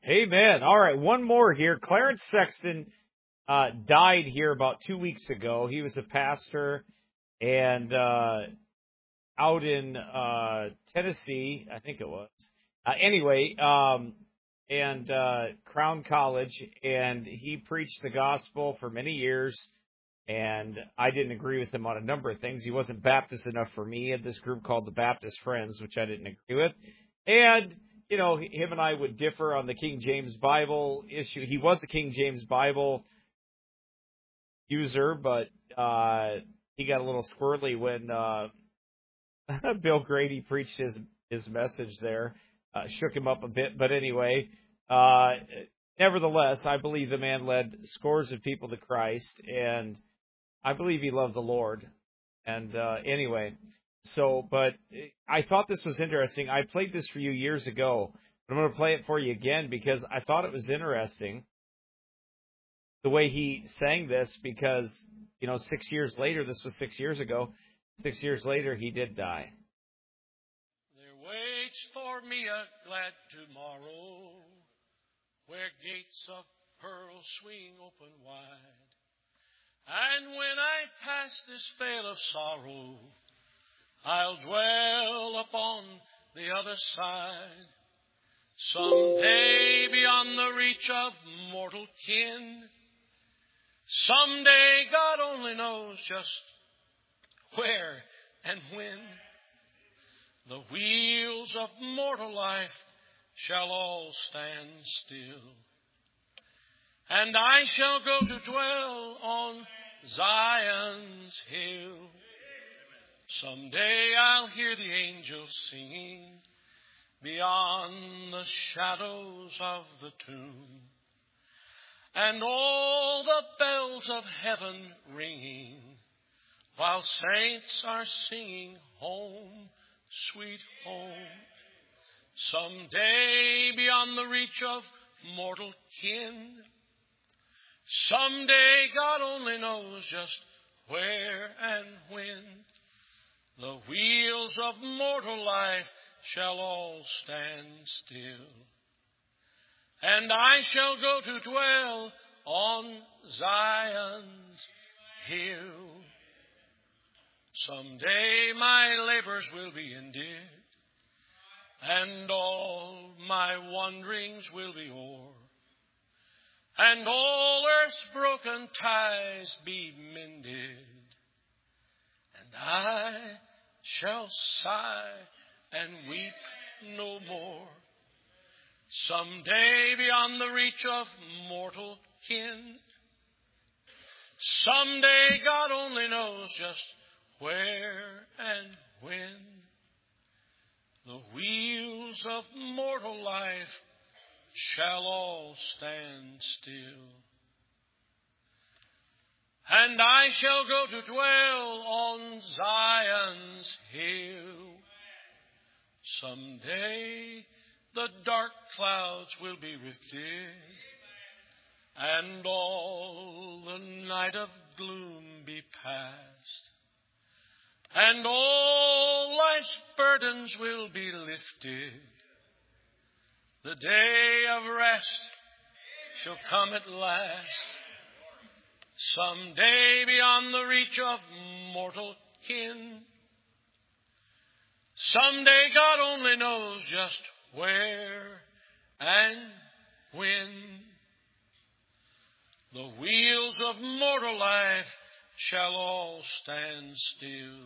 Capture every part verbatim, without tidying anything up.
Amen. All right, one more here. Clarence Sexton uh, died here about two weeks ago. He was a pastor and uh, out in uh, Tennessee, I think it was. Uh, anyway, um, and uh, Crown College, and he preached the gospel for many years. And I didn't agree with him on a number of things. He wasn't Baptist enough for me. He had this group called the Baptist Friends, which I didn't agree with. And, you know, him and I would differ on the King James Bible issue. He was a King James Bible user, but uh, he got a little squirrely when uh, Bill Grady preached his, his message there. Uh, shook him up a bit. But anyway, uh, nevertheless, I believe the man led scores of people to Christ, and I believe he loved the Lord. And uh, anyway, so, but I thought this was interesting. I played this for you years ago, but I'm going to play it for you again because I thought it was interesting the way he sang this because, you know, six years later, this was six years ago, six years later, he did die. There waits for me a glad tomorrow where gates of pearl swing open wide. And when I pass this vale of sorrow, I'll dwell upon the other side. Someday beyond the reach of mortal kin, someday God only knows just where and when, the wheels of mortal life shall all stand still. And I shall go to dwell on Zion's hill. Someday I'll hear the angels singing beyond the shadows of the tomb, and all the bells of heaven ringing, while saints are singing home, sweet home. Someday beyond the reach of mortal kin, someday God only knows just where and when, the wheels of mortal life shall all stand still. And I shall go to dwell on Zion's hill. Someday my labors will be ended, and all my wanderings will be o'er, and all earth's broken ties be mended, and I shall sigh and weep no more. Someday beyond the reach of mortal kin, someday God only knows just where and when, the wheels of mortal life shall all stand still. And I shall go to dwell on Zion's hill. Someday the dark clouds will be lifted, and all the night of gloom be past, and all life's burdens will be lifted. The day of rest shall come at last. Someday beyond the reach of mortal kin, someday God only knows just where and when, the wheels of mortal life shall all stand still.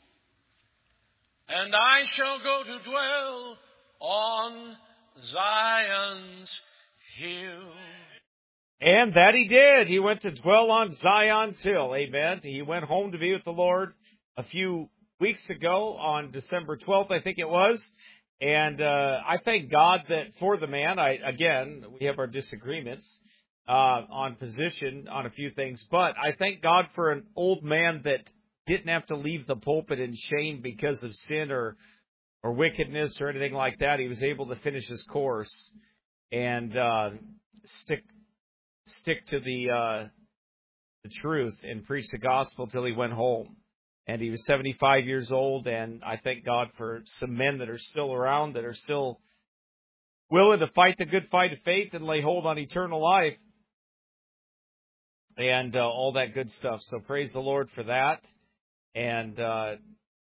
And I shall go to dwell on Zion's hill. And that he did. He went to dwell on Zion's hill. Amen. He went home to be with the Lord a few weeks ago on December twelfth, I think it was. And uh, I thank God that for the man, I again, we have our disagreements uh, on position on a few things, but I thank God for an old man that didn't have to leave the pulpit in shame because of sin or or wickedness or anything like that. He was able to finish his course and uh, stick stick to the uh, the truth and preach the gospel till he went home. And he was seventy-five years old, and I thank God for some men that are still around, that are still willing to fight the good fight of faith and lay hold on eternal life and uh, all that good stuff. So praise the Lord for that. And uh,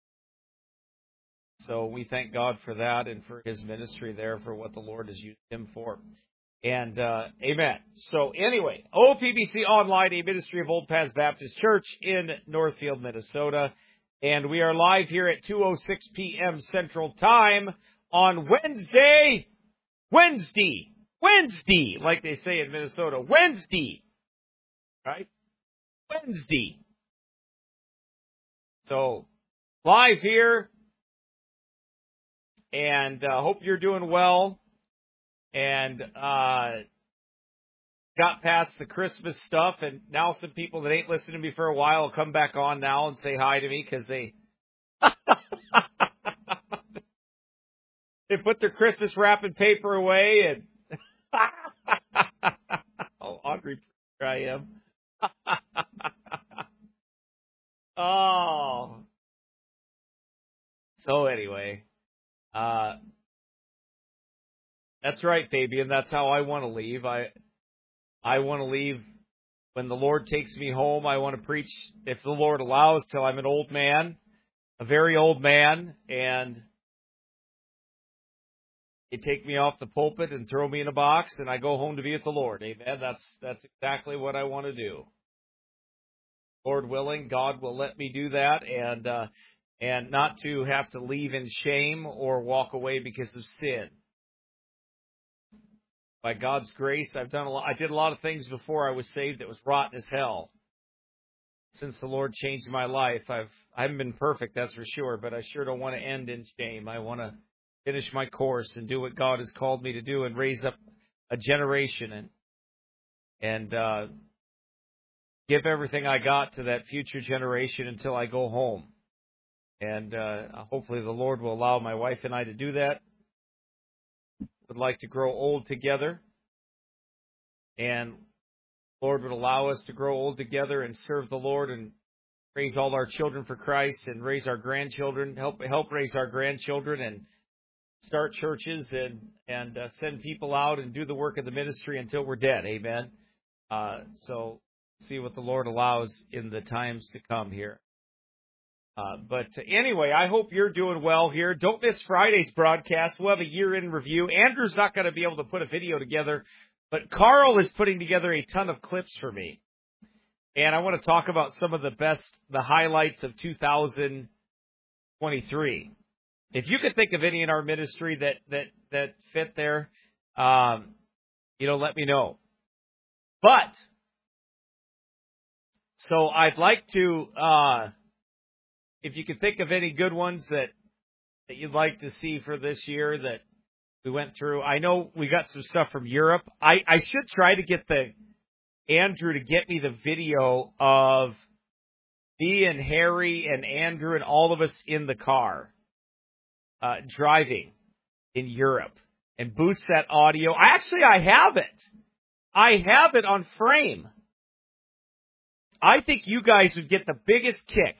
so we thank God for that and for his ministry there, for what the Lord has used him for. And uh, amen. So anyway, O P B C Online, a ministry of Old Paths Baptist Church in Northfield, Minnesota. And we are live here at two oh six p.m. Central Time on Wednesday, Wednesday, Wednesday, like they say in Minnesota, Wednesday, right? Wednesday. So live here, and uh, hope you're doing well. And uh, got past the Christmas stuff, and now some people that ain't listened to me for a while will come back on now and say hi to me because they they put their Christmas wrapping paper away, and oh, hungry I am. Oh, so anyway, uh. That's right, Fabian. That's how I want to leave. I I want to leave when the Lord takes me home. I want to preach, if the Lord allows, till I'm an old man, a very old man, and they take me off the pulpit and throw me in a box, and I go home to be with the Lord. Amen. That's that's exactly what I want to do. Lord willing, God will let me do that, and uh, and not to have to leave in shame or walk away because of sin. By God's grace, I've done a lot. I did a lot of things before I was saved that was rotten as hell. Since the Lord changed my life, I've I haven't been perfect, that's for sure, but I sure don't want to end in shame. I want to finish my course and do what God has called me to do and raise up a generation and and uh, give everything I got to that future generation until I go home. And uh, hopefully the Lord will allow my wife and I to do that. Would like to grow old together, and Lord would allow us to grow old together and serve the Lord and raise all our children for Christ and raise our grandchildren, help help raise our grandchildren and start churches and and uh, send people out and do the work of the ministry until we're dead. Amen. Uh, so see what the Lord allows in the times to come here. Uh, but anyway, I hope you're doing well here. Don't miss Friday's broadcast. We'll have a year-in review. Andrew's not going to be able to put a video together, but Carl is putting together a ton of clips for me. And I want to talk about some of the best, the highlights of two thousand twenty-three. If you could think of any in our ministry that that that fit there, um, you know, let me know. But, so I'd like to... Uh, If you can think of any good ones that, that you'd like to see for this year that we went through. I know we got some stuff from Europe. I, I should try to get the Andrew to get me the video of me and Harry and Andrew and all of us in the car uh, driving in Europe and boost that audio. Actually, I have it. I have it on frame. I think you guys would get the biggest kick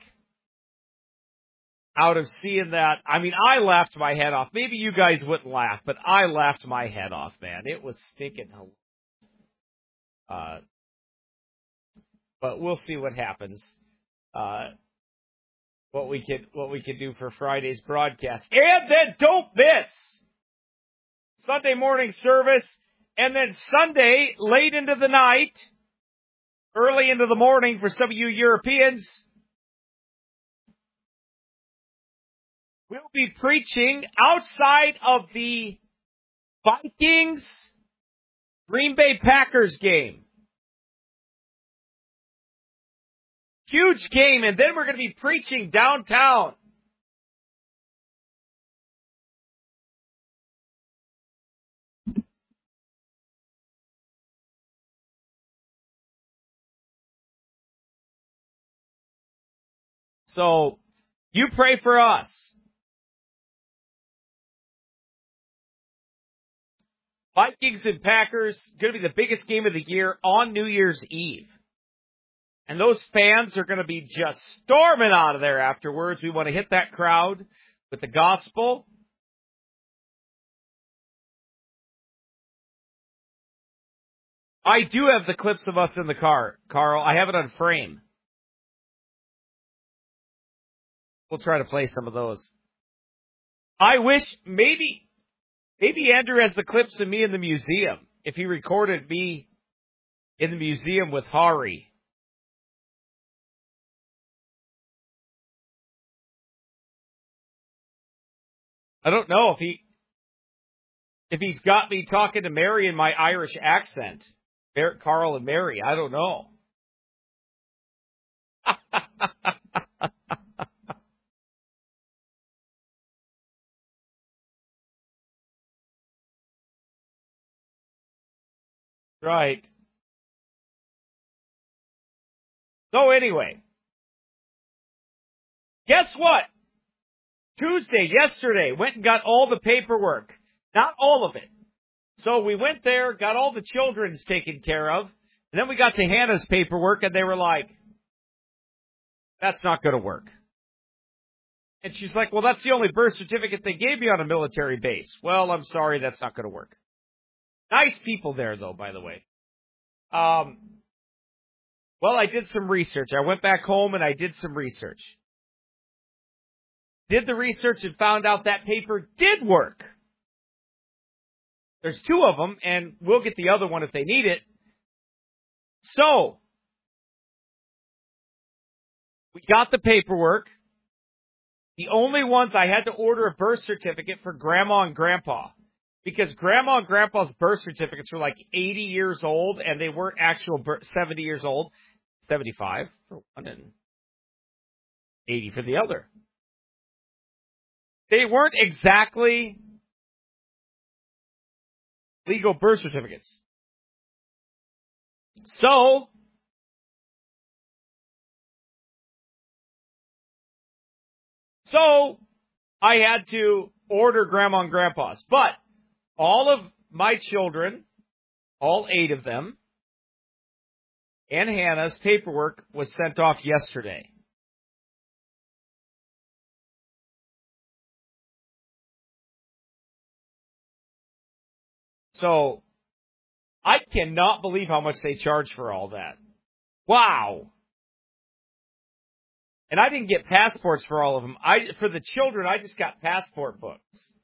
out of seeing that. I mean, I laughed my head off. Maybe you guys wouldn't laugh, but I laughed my head off, man. It was stinking hilarious. Uh, but we'll see what happens. Uh, what we could, what we could do for Friday's broadcast. And then don't miss Sunday morning service, and then Sunday late into the night, early into the morning for some of you Europeans. We'll be preaching outside of the Vikings Green Bay Packers game. Huge game, and then we're going to be preaching downtown. So, you pray for us. Vikings and Packers, going to be the biggest game of the year on New Year's Eve. And those fans are going to be just storming out of there afterwards. We want to hit that crowd with the gospel. I do have the clips of us in the car, Carl. I have it on frame. We'll try to play some of those. I wish maybe, maybe Andrew has the clips of me in the museum. If he recorded me in the museum with Hari. I don't know if he, if he's got me talking to Mary in my Irish accent. Carl and Mary, I don't know. Right. So anyway, guess what? Tuesday, yesterday, went and got all the paperwork. Not all of it. So we went there, got all the children's taken care of, and then we got to Hannah's paperwork, and they were like, that's not going to work. And she's like, well, that's the only birth certificate they gave me on a military base. Well, I'm sorry, that's not going to work. Nice people there, though, by the way. Um, well, I did some research. I went back home and I did some research. Did the research and found out that paper did work. There's two of them, and we'll get the other one if they need it. So, we got the paperwork. The only ones I had to order a birth certificate for Grandma and Grandpa. Because Grandma and Grandpa's birth certificates were like eighty years old, and they weren't actual birth, seventy years old. seventy-five for one and eighty for the other. They weren't exactly legal birth certificates. So, so I had to order Grandma and Grandpa's. But all of my children, all eight of them, and Hannah's paperwork was sent off yesterday. So, I cannot believe how much they charge for all that. Wow. And I didn't get passports for all of them. I, for the children, I just got passport books.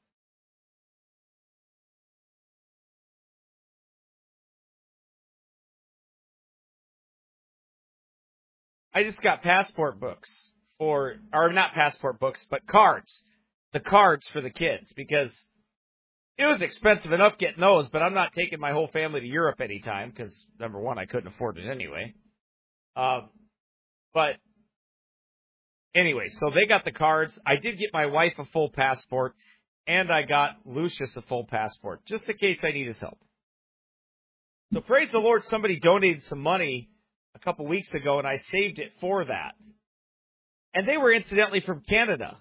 I just got passport books for, or not passport books, but cards. The cards for the kids, because it was expensive enough getting those, but I'm not taking my whole family to Europe anytime, because, number one, I couldn't afford it anyway. Um, but, anyway, so they got the cards. I did get my wife a full passport, and I got Lucius a full passport, just in case I need his help. So praise the Lord, somebody donated some money a couple weeks ago, and I saved it for that. And they were incidentally from Canada.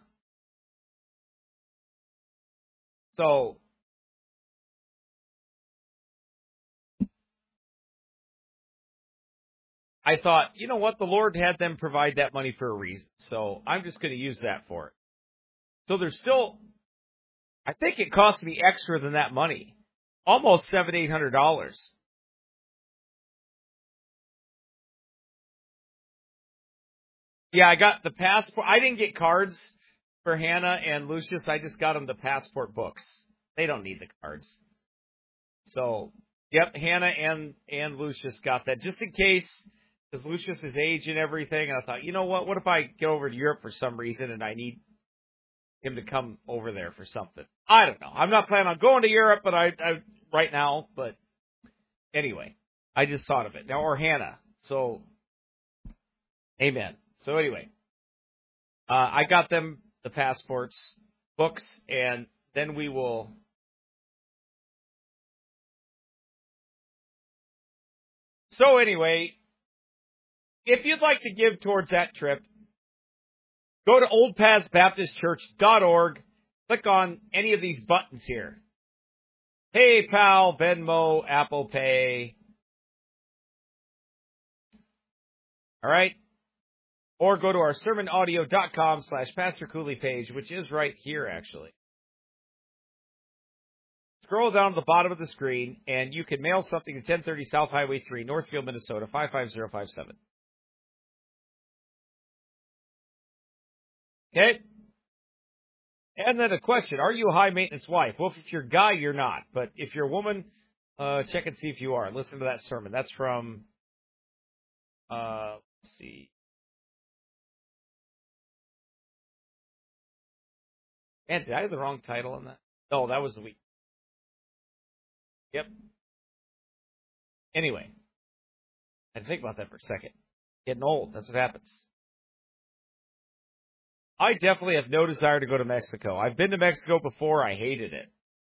So, I thought, you know what, the Lord had them provide that money for a reason. So, I'm just going to use that for it. So, there's still, I think it cost me extra than that money. Almost seven hundred, eight hundred dollars. Yeah, I got the passport. I didn't get cards for Hannah and Lucius. I just got them the passport books. They don't need the cards. So, yep, Hannah and, and Lucius got that just in case, because Lucius is age and everything. And I thought, you know what? What if I go over to Europe for some reason and I need him to come over there for something? I don't know. I'm not planning on going to Europe, but I, I right now. But anyway, I just thought of it now. Or Hannah. So, amen. So anyway, uh, I got them the passports, books, and then we will. So anyway, if you'd like to give towards that trip, go to old paths baptist church dot org. Click on any of these buttons here. PayPal, Venmo, Apple Pay. All right. Or go to our sermon audio dot com slash Pastor Cooley page, which is right here, actually. scroll down to the bottom of the screen, and you can mail something to ten thirty South Highway three, Northfield, Minnesota, five five zero five seven. Okay? And then a question, are you a high-maintenance wife? Well, if you're a guy, you're not. But if you're a woman, uh, check and see if you are. Listen to that sermon. That's from, uh, let's see. And did I have the wrong title on that? Oh, that was the week. Yep. Anyway, I had to think about that for a second. Getting old, that's what happens. I definitely have no desire to go to Mexico. I've been to Mexico before. I hated it.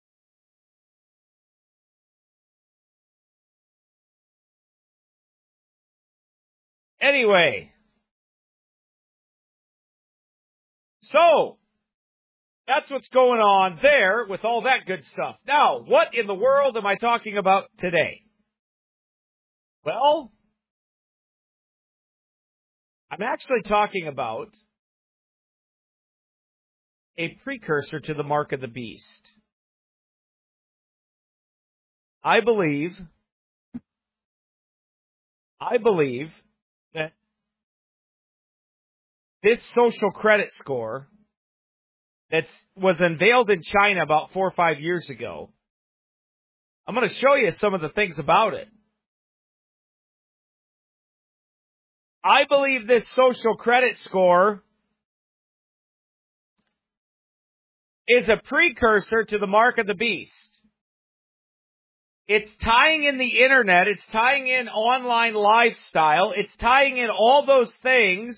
Anyway. So, that's what's going on there with all that good stuff. Now, what in the world am I talking about today? Well, I'm actually talking about a precursor to the mark of the beast. I believe, I believe that this social credit score that was unveiled in China about four or five years ago, I'm going to show you some of the things about it. I believe this social credit score is a precursor to the mark of the beast. It's tying in the internet. It's tying in online lifestyle. It's tying in all those things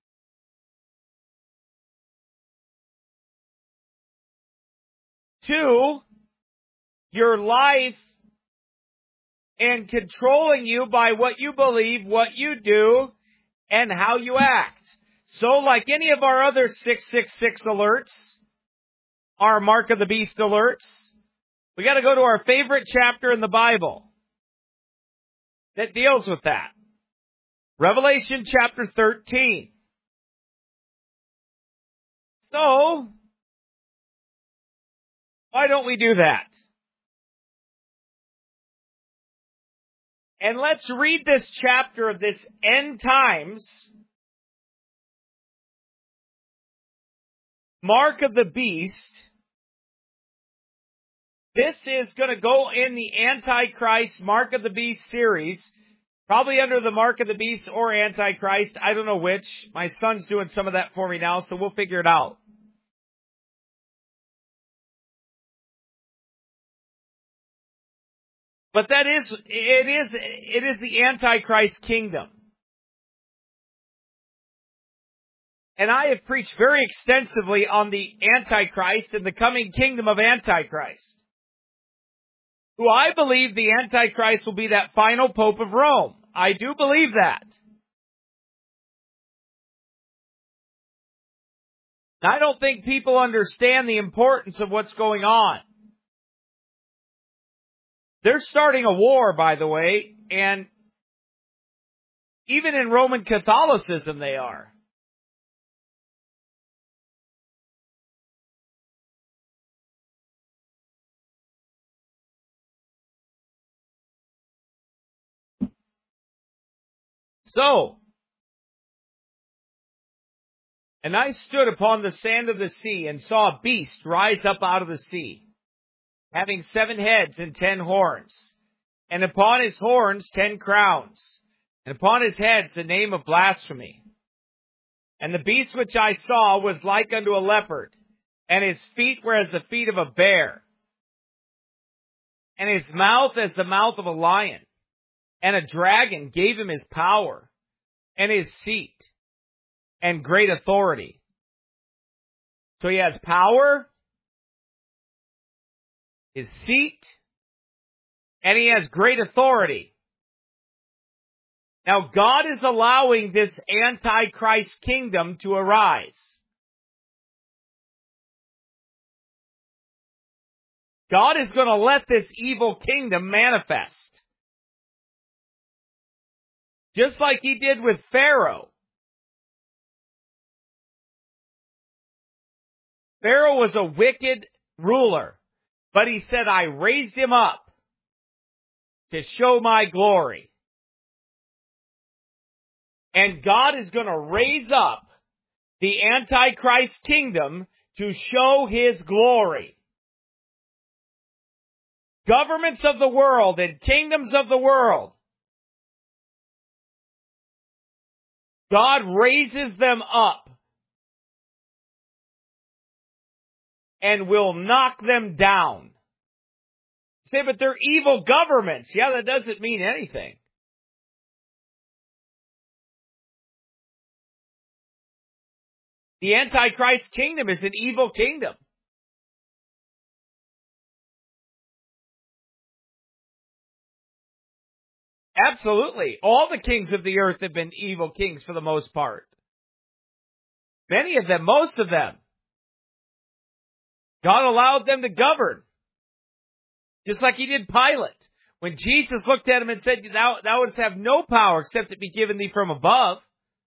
to your life and controlling you by what you believe, what you do, and how you act. So like any of our other six six six alerts, our Mark of the Beast alerts, we got to go to our favorite chapter in the Bible that deals with that. Revelation chapter thirteen. So, why don't we do that? And let's read this chapter of this end times Mark of the Beast. This is going to go in the Antichrist Mark of the Beast series, probably under the Mark of the Beast or Antichrist. I don't know which. My son's doing some of that for me now, so we'll figure it out. But that is, it is, it is the Antichrist kingdom. And I have preached very extensively on the Antichrist and the coming kingdom of Antichrist, who I believe the Antichrist will be that final Pope of Rome. I do believe that. Now, I don't think people understand the importance of what's going on. They're starting a war, by the way, and even in Roman Catholicism they are. So, and I stood upon the sand of the sea and saw a beast rise up out of the sea, having seven heads and ten horns, and upon his horns ten crowns, and upon his heads the name of blasphemy. And the beast which I saw was like unto a leopard, and his feet were as the feet of a bear, and his mouth as the mouth of a lion. And a dragon gave him his power, and his seat, and great authority. So he has power, his seat, and he has great authority. Now, God is allowing this Antichrist kingdom to arise. God is going to let this evil kingdom manifest. Just like he did with Pharaoh. Pharaoh was a wicked ruler. But he said, I raised him up to show my glory. And God is going to raise up the Antichrist kingdom to show his glory. Governments of the world and kingdoms of the world, God raises them up and will knock them down. Say, but they're evil governments. Yeah, that doesn't mean anything. The Antichrist kingdom is an evil kingdom. Absolutely. All the kings of the earth have been evil kings for the most part. Many of them, most of them. God allowed them to govern. Just like he did Pilate. When Jesus looked at him and said, thou, thou wouldst have no power except it be given thee from above.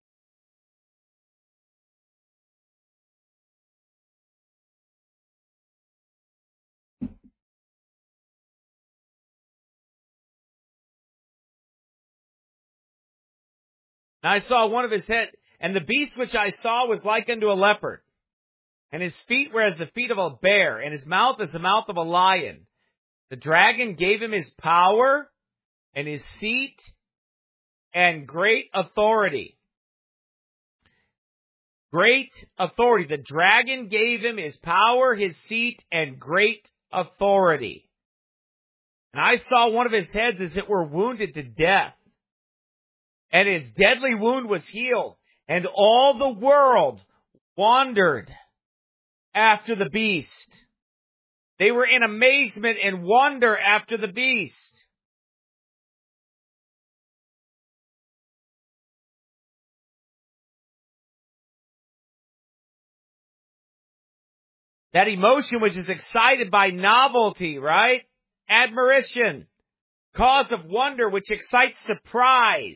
And I saw one of his head, and the beast which I saw was like unto a leopard, and his feet were as the feet of a bear, and his mouth as the mouth of a lion. The dragon gave him his power, and his seat, and great authority. Great authority. The dragon gave him his power, his seat, and great authority. And I saw one of his heads as it were wounded to death. And his deadly wound was healed. And all the world wandered after the beast. They were in amazement and wonder after the beast. That emotion which is excited by novelty, right? Admiration. Cause of wonder which excites surprise.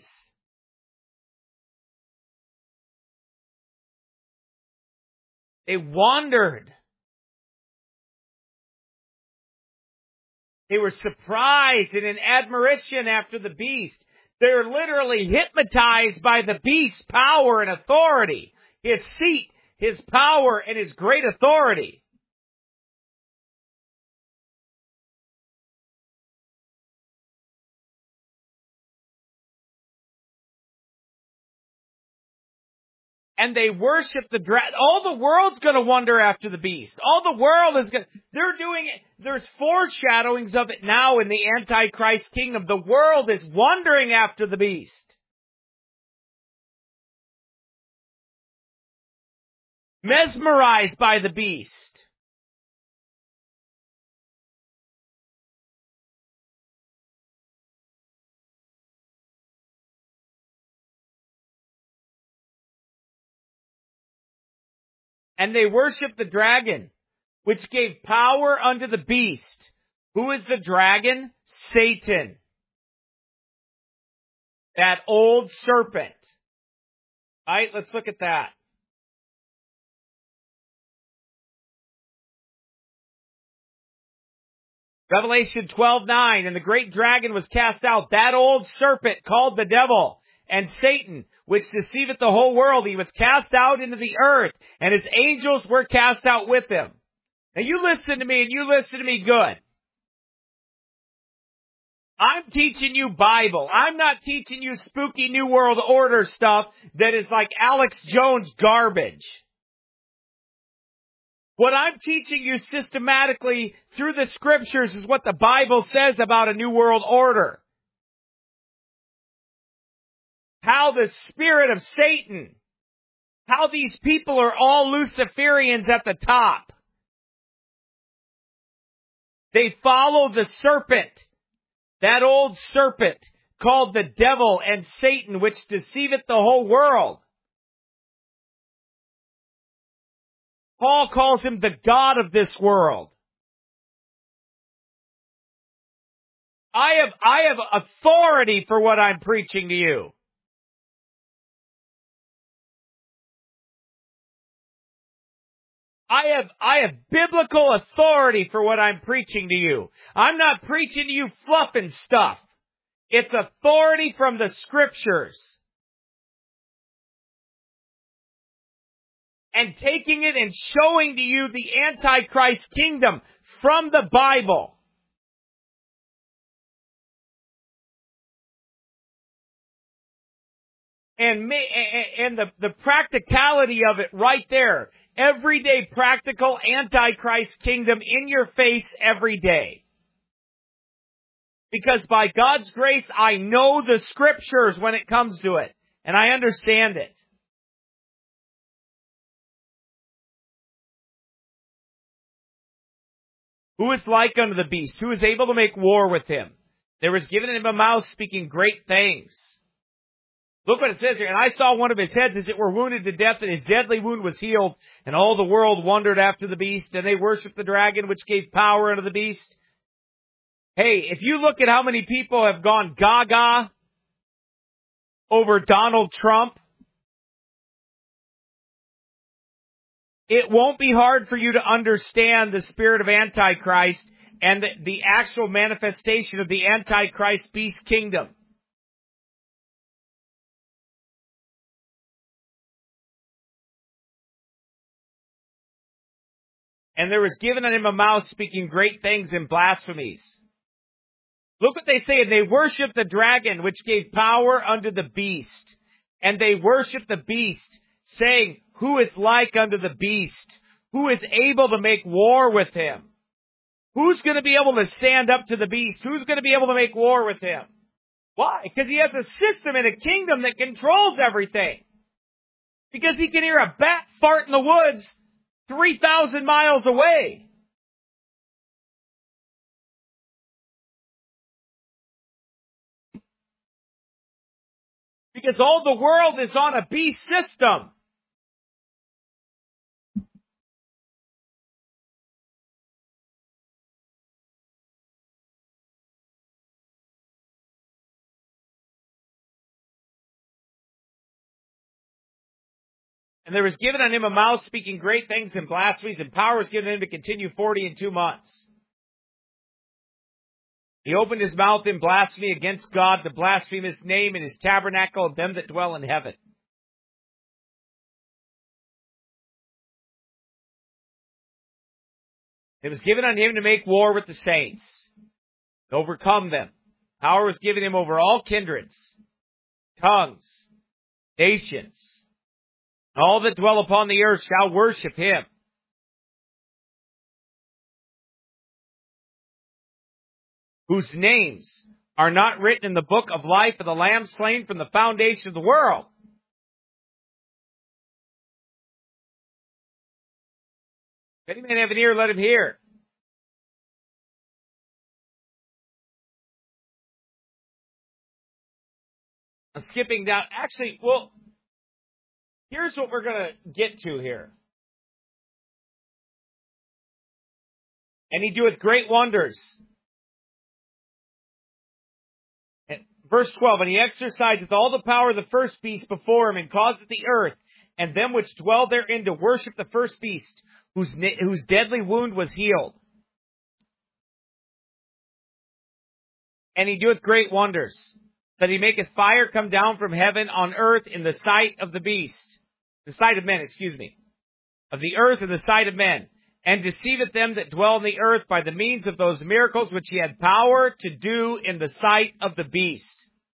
They wandered. They were surprised and in admiration after the beast. They're literally hypnotized by the beast's power and authority. His seat, his power, and his great authority. And they worship the dragon. All the world's going to wonder after the beast. All the world is going to, they're doing it. There's foreshadowings of it now in the Antichrist kingdom. The world is wondering after the beast. Mesmerized by the beast. And they worship the dragon, which gave power unto the beast. Who is the dragon? Satan. That old serpent. All right, let's look at that. Revelation twelve nine, and the great dragon was cast out, that old serpent called the devil and Satan, which deceiveth the whole world. He was cast out into the earth, and his angels were cast out with him. Now you listen to me, and you listen to me good. I'm teaching you Bible. I'm not teaching you spooky New World Order stuff that is like Alex Jones garbage. What I'm teaching you systematically through the scriptures is what the Bible says about a New World Order. How the spirit of Satan, how these people are all Luciferians at the top. They follow the serpent, that old serpent called the devil and Satan, which deceiveth the whole world. Paul calls him the God of this world. I have, I have authority for what I'm preaching to you. I have, I have biblical authority for what I'm preaching to you. I'm not preaching to you fluff and stuff. It's authority from the Scriptures. And taking it and showing to you the Antichrist kingdom from the Bible. And, and the, the practicality of it right there. Everyday practical Antichrist kingdom in your face every day. Because by God's grace, I know the Scriptures when it comes to it. And I understand it. Who is like unto the beast? Who is able to make war with him? There was given him a mouth speaking great things. Look what it says here. And I saw one of his heads as it were wounded to death, and his deadly wound was healed. And all the world wondered after the beast, and they worshipped the dragon, which gave power unto the beast. Hey, if you look at how many people have gone gaga over Donald Trump, it won't be hard for you to understand the spirit of Antichrist and the, the actual manifestation of the Antichrist beast kingdom. And there was given unto him a mouth speaking great things and blasphemies. Look what they say. And they worship the dragon, which gave power unto the beast. And they worship the beast, saying, who is like unto the beast? Who is able to make war with him? Who's going to be able to stand up to the beast? Who's going to be able to make war with him? Why? Because he has a system and a kingdom that controls everything. Because he can hear a bat fart in the woods three thousand miles away. Because all the world is on a beast system. And there was given unto him a mouth speaking great things and blasphemies, and power was given him to continue forty and two months. He opened his mouth in blasphemy against God, to blaspheme his name and his tabernacle of them that dwell in heaven. It was given unto him to make war with the saints, to overcome them. Power was given him over all kindreds, tongues, nations. All that dwell upon the earth shall worship him. Whose names are not written in the book of life of the Lamb slain from the foundation of the world. If any man have an ear, let him hear. I'm skipping down. Actually, well, here's what we're going to get to here. And he doeth great wonders. And verse twelve, and he exerciseth all the power of the first beast before him, and causeth the earth, and them which dwell therein to worship the first beast, whose, whose deadly wound was healed. And he doeth great wonders, that he maketh fire come down from heaven on earth in the sight of the beast. The sight of men, excuse me. Of the earth in the sight of men. And deceiveth them that dwell in the earth by the means of those miracles which he had power to do in the sight of the beast.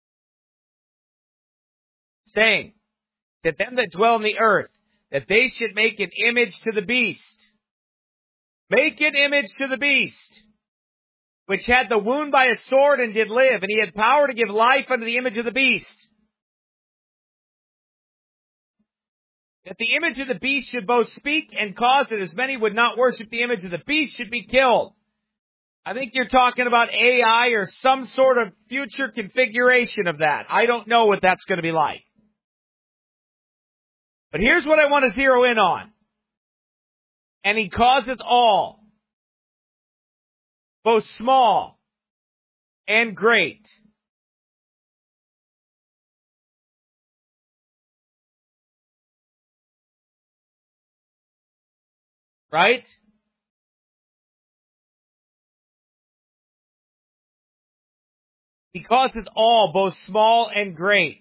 Saying, that them that dwell in the earth, that they should make an image to the beast. Make an image to the beast, which had the wound by a sword and did live, and he had power to give life unto the image of the beast. That the image of the beast should both speak and cause that as many would not worship the image of the beast should be killed. I think you're talking about A I or some sort of future configuration of that. I don't know what that's going to be like. But here's what I want to zero in on. And he causeth all, both small and great, Right? He causes all, both small and great.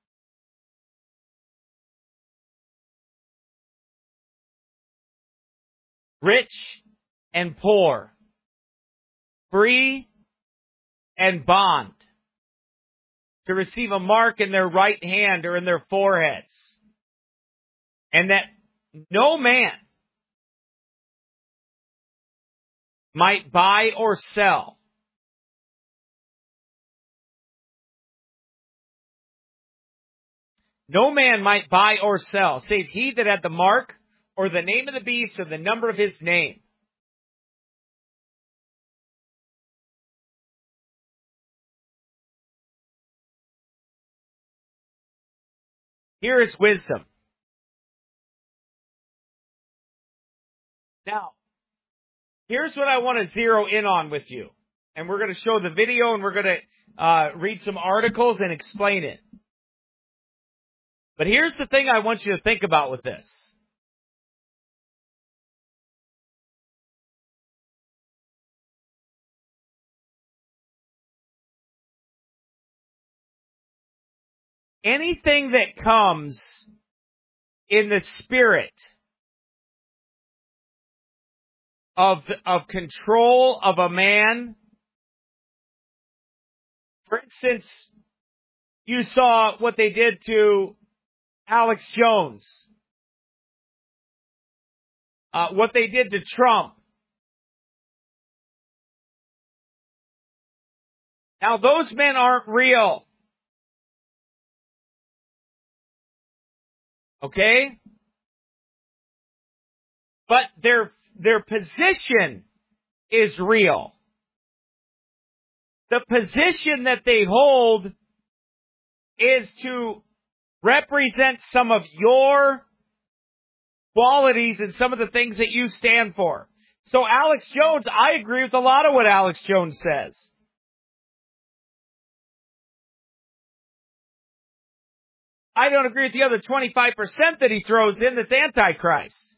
Rich and poor. Free and bond. To receive a mark in their right hand or in their foreheads. And that no man might buy or sell. No man might buy or sell, save he that had the mark, or the name of the beast, or the number of his name. Here is wisdom. Now, here's what I want to zero in on with you. And we're going to show the video, and we're going to uh, read some articles and explain it. But here's the thing I want you to think about with this. Anything that comes in the spirit of, of control of a man, for instance, you saw what they did to Alex Jones, uh, what they did to Trump. Now, those men aren't real. Okay? But their, their position is real. The position that they hold is to represent some of your qualities and some of the things that you stand for. So Alex Jones, I agree with a lot of what Alex Jones says. I don't agree with the other twenty-five percent that he throws in that's Antichrist.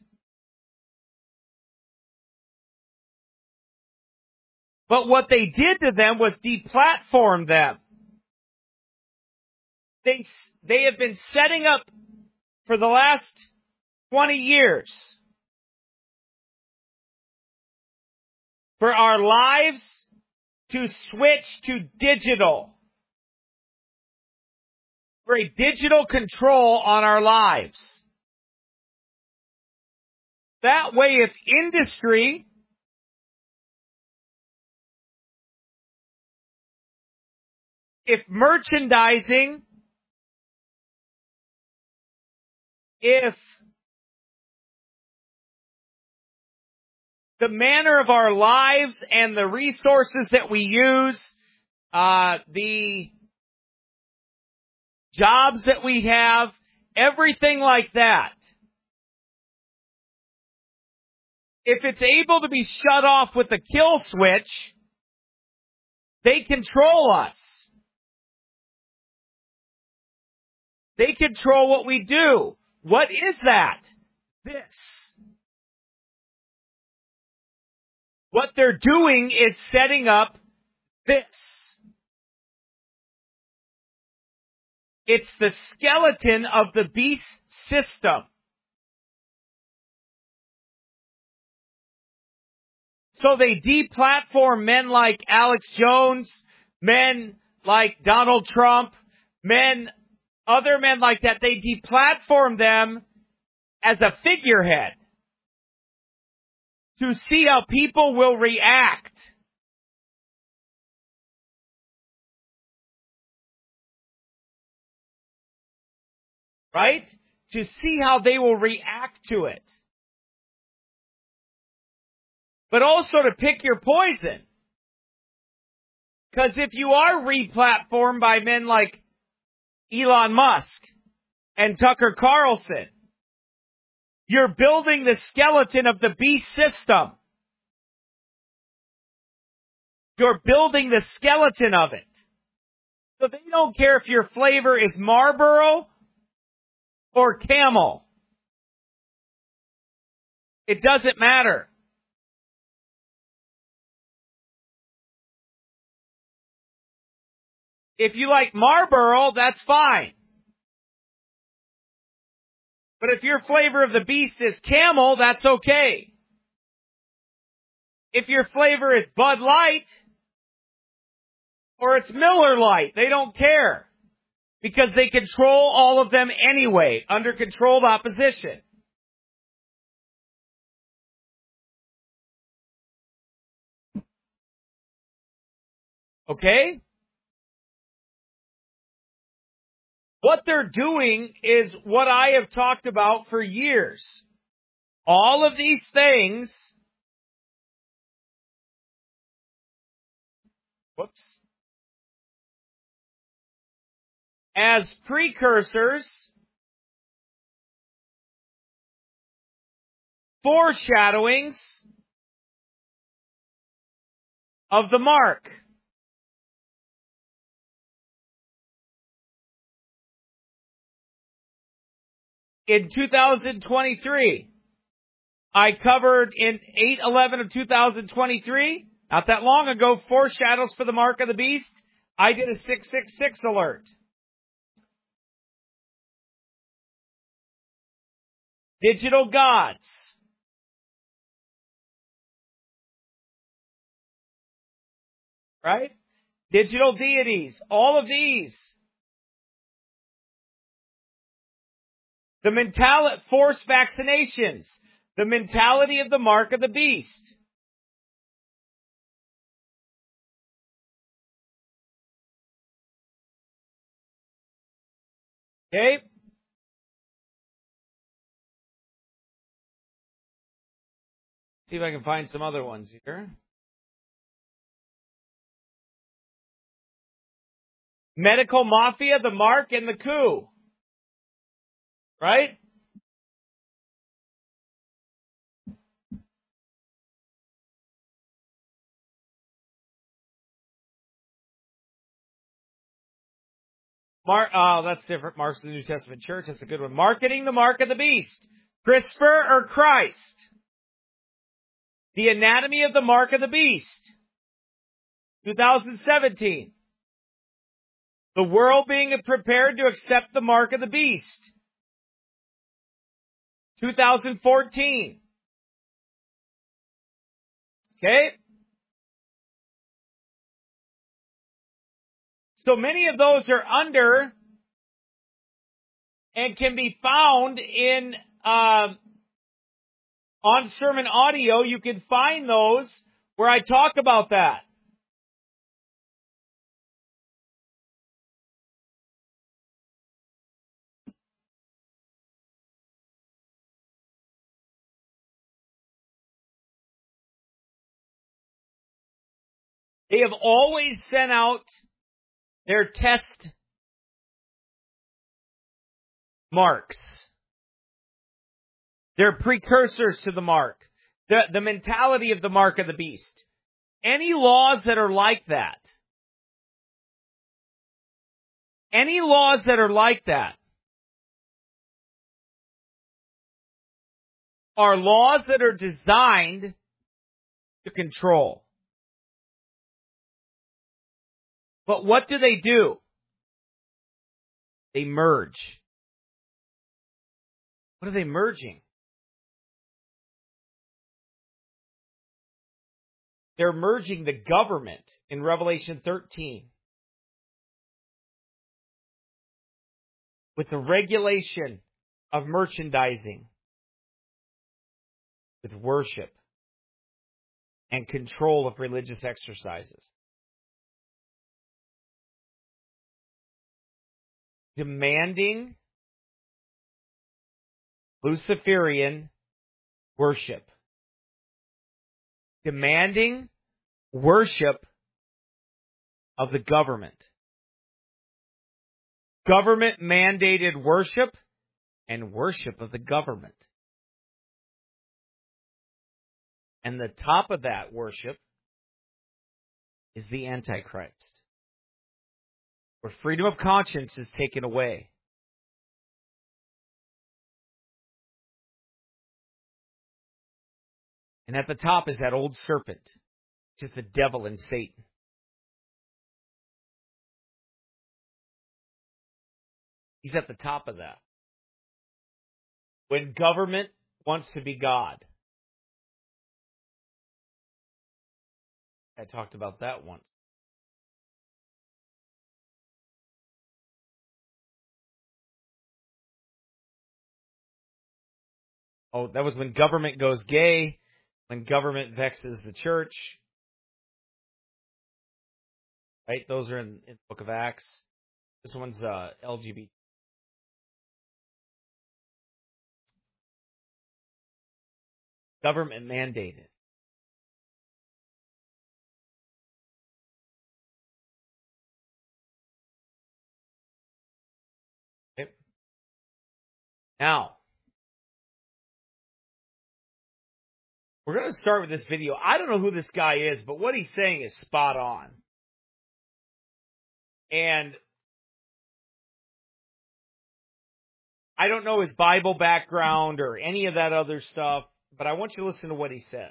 But what they did to them was deplatform them. They, they have been setting up for the last twenty years for our lives to switch to digital. For a digital control on our lives. That way, if industry if merchandising, if the manner of our lives and the resources that we use, uh, the jobs that we have, everything like that, if it's able to be shut off with a kill switch, they control us. They control what we do. What is that? This. What they're doing is setting up this. It's the skeleton of the beast system. So they deplatform men like Alex Jones, men like Donald Trump, men, other men like that. They deplatform them as a figurehead to see how people will react. Right? To see how they will react to it. But also to pick your poison. Because if you are replatformed by men like Elon Musk and Tucker Carlson, you're building the skeleton of the beast system. You're building the skeleton of it. So they don't care if your flavor is Marlboro or Camel. It doesn't matter. If you like Marlboro, that's fine. But if your flavor of the beast is Camel, that's okay. If your flavor is Bud Light or it's Miller Lite, they don't care. Because they control all of them anyway, under controlled opposition. Okay? What they're doing is what I have talked about for years. All of these things, whoops, as precursors, foreshadowings of the mark. In two thousand twenty-three, I covered in eight eleven of two thousand twenty-three, not that long ago, foreshadows for the mark of the beast. I did a six six six alert. Digital gods. Right? Digital deities. All of these. The mentality, forced vaccinations. The mentality of the mark of the beast. Okay? See if I can find some other ones here. Medical mafia, the mark, and the coup. Right? Mark, oh, that's different. Mark's the New Testament church. That's a good one. Marketing the mark of the beast. CRISPR or Christ? The anatomy of the mark of the beast. two thousand seventeen. The world being prepared to accept the mark of the beast. two thousand fourteen. Okay? So many of those are under and can be found in uh, on sermon audio. You can find those where I talk about that. They have always sent out their test marks. They're precursors to the mark. The, the mentality of the mark of the beast. Any laws that are like that, any laws that are like that, are laws that are designed to control. But what do they do? They merge. What are they merging? They're merging the government in Revelation thirteen with the regulation of merchandising, with worship and control of religious exercises. Demanding Luciferian worship. Demanding worship of the government. Government mandated worship and worship of the government. And the top of that worship is the Antichrist, where freedom of conscience is taken away. And at the top is that old serpent, which is the devil and Satan. He's at the top of that. When government wants to be God. I talked about that once. Oh, that was when government goes gay, when government vexes the church. Right? Those are in, in the book of Acts. This one's uh, L G B T. Government mandated. Okay. Now, we're going to start with this video. I don't know who this guy is, but what he's saying is spot on. And I don't know his Bible background or any of that other stuff, but I want you to listen to what he said.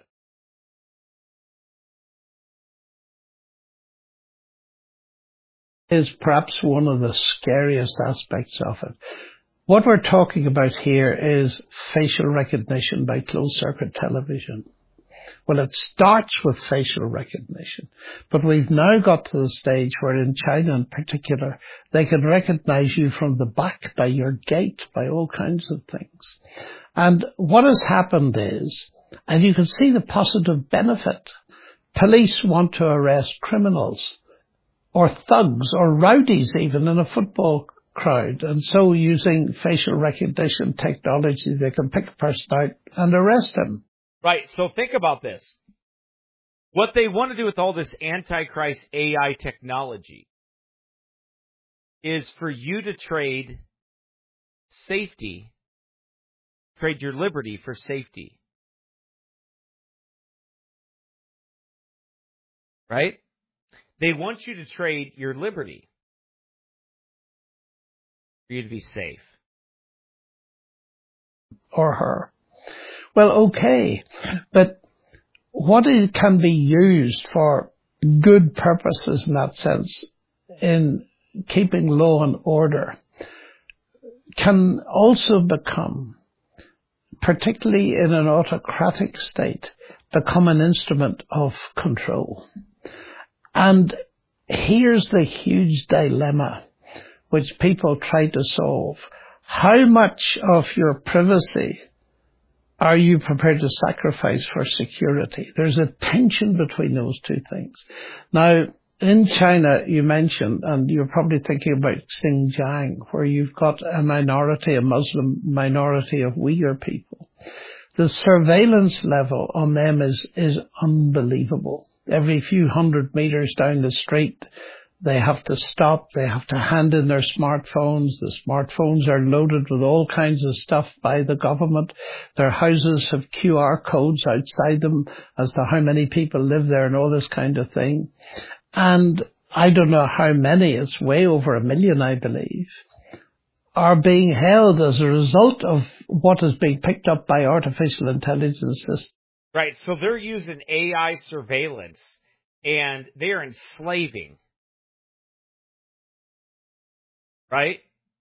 Is perhaps one of the scariest aspects of it. What we're talking about here is facial recognition by closed-circuit television. Well, it starts with facial recognition, but we've now got to the stage where in China in particular, they can recognize you from the back, by your gait, by all kinds of things. And what has happened is, and you can see the positive benefit, police want to arrest criminals, or thugs, or rowdies even in a football crowd. And so using facial recognition technology, they can pick a person out and arrest him. Right, so think about this. What they want to do with all this Antichrist A I technology is for you to trade safety, trade your liberty for safety. Right? They want you to trade your liberty for you to be safe. Or her. Well, okay, but what it can be used for good purposes in that sense, in keeping law and order, can also become, particularly in an autocratic state, become an instrument of control. And here's the huge dilemma which people try to solve. How much of your privacy are you prepared to sacrifice for security? There's a tension between those two things. Now, in China, you mentioned, and you're probably thinking about Xinjiang, where you've got a minority, a Muslim minority of Uyghur people. The surveillance level on them is, is unbelievable. Every few hundred meters down the street, they have to stop, they have to hand in their smartphones. The smartphones are loaded with all kinds of stuff by the government. Their houses have Q R codes outside them as to how many people live there and all this kind of thing. And I don't know how many, it's way over a million, I believe, are being held as a result of what is being picked up by artificial intelligence systems. Right, so they're using A I surveillance, and they're enslaving. Right?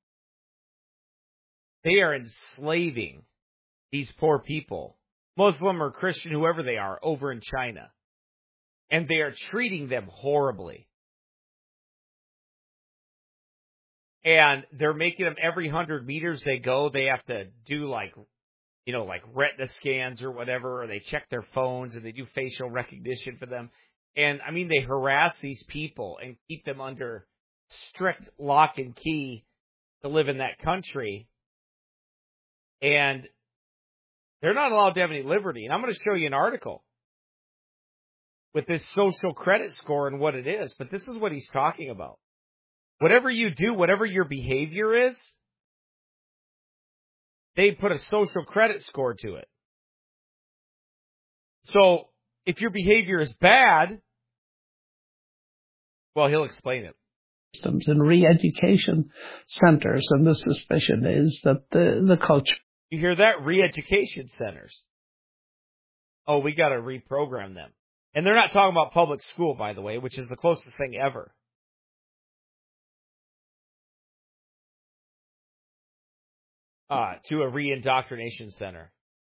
They are enslaving these poor people, Muslim or Christian, whoever they are, over in China. And they are treating them horribly. And they're making them every hundred meters they go, they have to do like, you know, like retina scans or whatever, or they check their phones and they do facial recognition for them. And I mean, they harass these people and keep them under strict lock and key to live in that country. And they're not allowed to have any liberty. And I'm going to show you an article with this social credit score and what it is. But this is what he's talking about. Whatever you do, whatever your behavior is, they put a social credit score to it. So if your behavior is bad, well, he'll explain it. Systems and re-education centers, and the suspicion is that the, the culture... You hear that? Re-education centers. oh, we got to reprogram them. And they're not talking about public school, by the way, which is the closest thing ever. Uh, to a re-indoctrination center.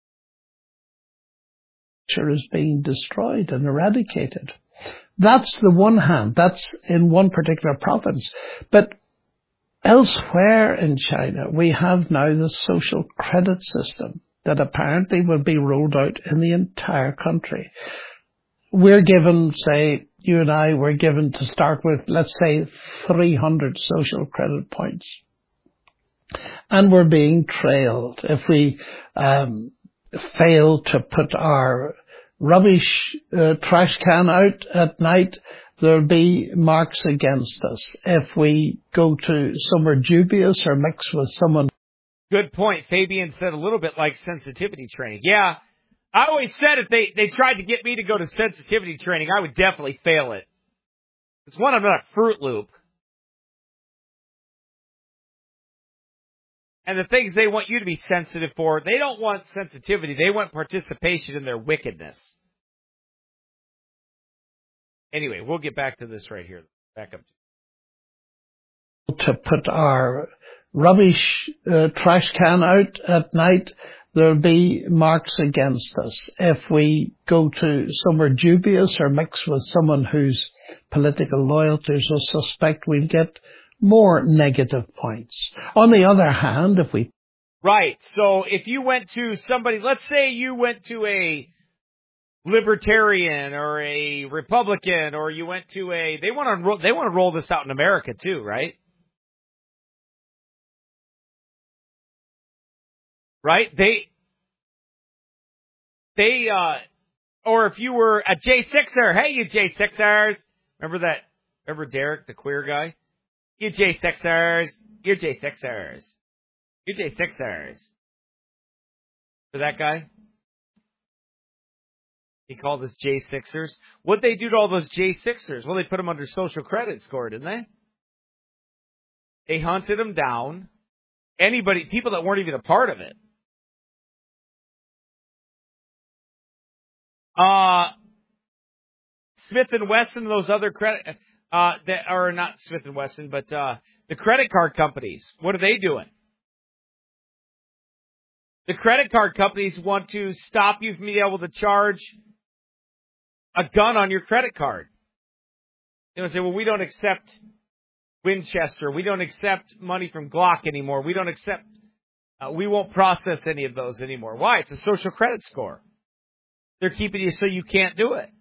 Is being destroyed and eradicated. That's the one hand. That's in one particular province. But elsewhere in China, we have now the social credit system that apparently will be rolled out in the entire country. We're given, say, you and I were given to start with, let's say, three hundred social credit points. And we're being trailed. If we um, fail to put our rubbish uh, trash can out at night, there'll be marks against us. If we go to somewhere dubious or mix with someone. Good point. Fabian said a little bit like sensitivity training. Yeah, I always said if they, they tried to get me to go to sensitivity training, I would definitely fail it. It's one, I'm not a Fruit Loop. And the things they want you to be sensitive for, they don't want sensitivity. They want participation in their wickedness. Anyway, we'll get back to this right here. Back up. To put our rubbish uh, trash can out at night, there'll be marks against us. If we go to somewhere dubious or mix with someone whose political loyalties are suspect, we'll get more negative points. On the other hand, if we... Right. So if you went to somebody, let's say you went to a libertarian or a Republican, or you went to a, they want to, they want to roll this out in America too, right? Right? They, they, uh, or if you were a J sixer, hey, you J sixers. Remember that, remember Derek, the queer guy? You J sixers. You J sixers. You J sixers. For that guy? He called us J sixers. What'd they do to all those J sixers? Well, they put them under social credit score, didn't they? They hunted them down. Anybody, people that weren't even a part of it. Uh, Smith and Wesson, those other credit, uh, that are not Smith and Wesson, but, uh, the credit card companies, what are they doing? The credit card companies want to stop you from being able to charge a gun on your credit card. They will say, well, we don't accept Winchester. We don't accept money from Glock anymore. We don't accept, uh, we won't process any of those anymore. Why? It's a social credit score. They're keeping you so you can't do it.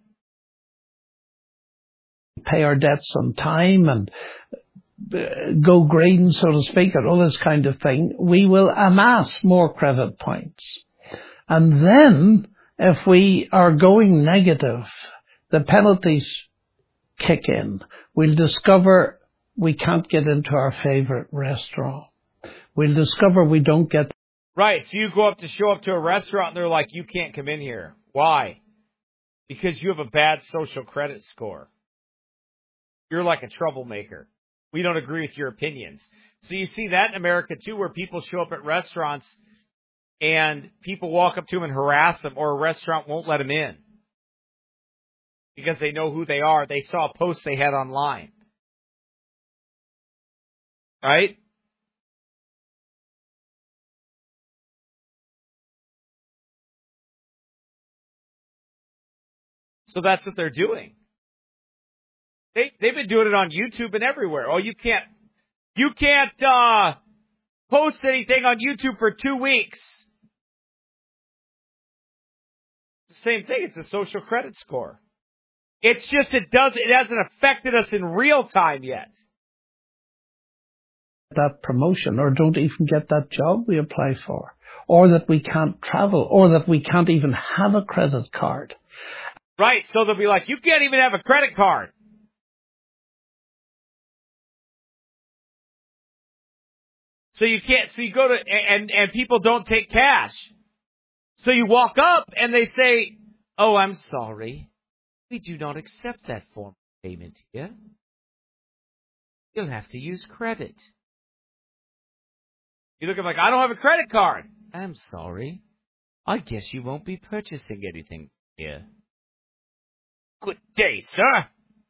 Pay our debts on time and go green, so to speak, and all this kind of thing, we will amass more credit points. And then, if we are going negative, the penalties kick in. We'll discover we can't get into our favorite restaurant. We'll discover we don't get... Right, so you go up to show up to a restaurant and they're like, you can't come in here. Why? Because you have a bad social credit score. You're like a troublemaker. We don't agree with your opinions. So you see that in America too, where people show up at restaurants and people walk up to them and harass them, or a restaurant won't let them in because they know who they are. They saw a post they had online. Right? So that's what they're doing. They, they've been doing it on YouTube and everywhere. Oh, you can't, you can't, uh, post anything on YouTube for two weeks. It's the same thing. It's a social credit score. It's just, it doesn't, it hasn't affected us in real time yet. That promotion, or don't even get that job we apply for, or that we can't travel, or that we can't even have a credit card. Right. So they'll be like, you can't even have a credit card. So you can't, so you go to, and, and people don't take cash. So you walk up and they say, oh, I'm sorry. We do not accept that form of payment here. You'll have to use credit. You look at them like, I don't have a credit card. I'm sorry. I guess you won't be purchasing anything here. Good day, sir.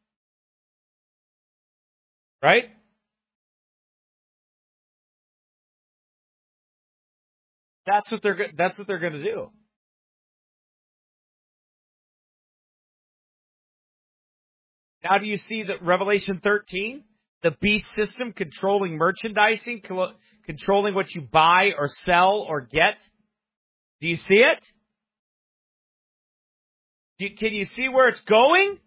Right? That's what they're that's what they're going to do. Now do you see that Revelation thirteen, the beast system controlling merchandising, controlling what you buy or sell or get? Do you see it? Do you, can you see where it's going?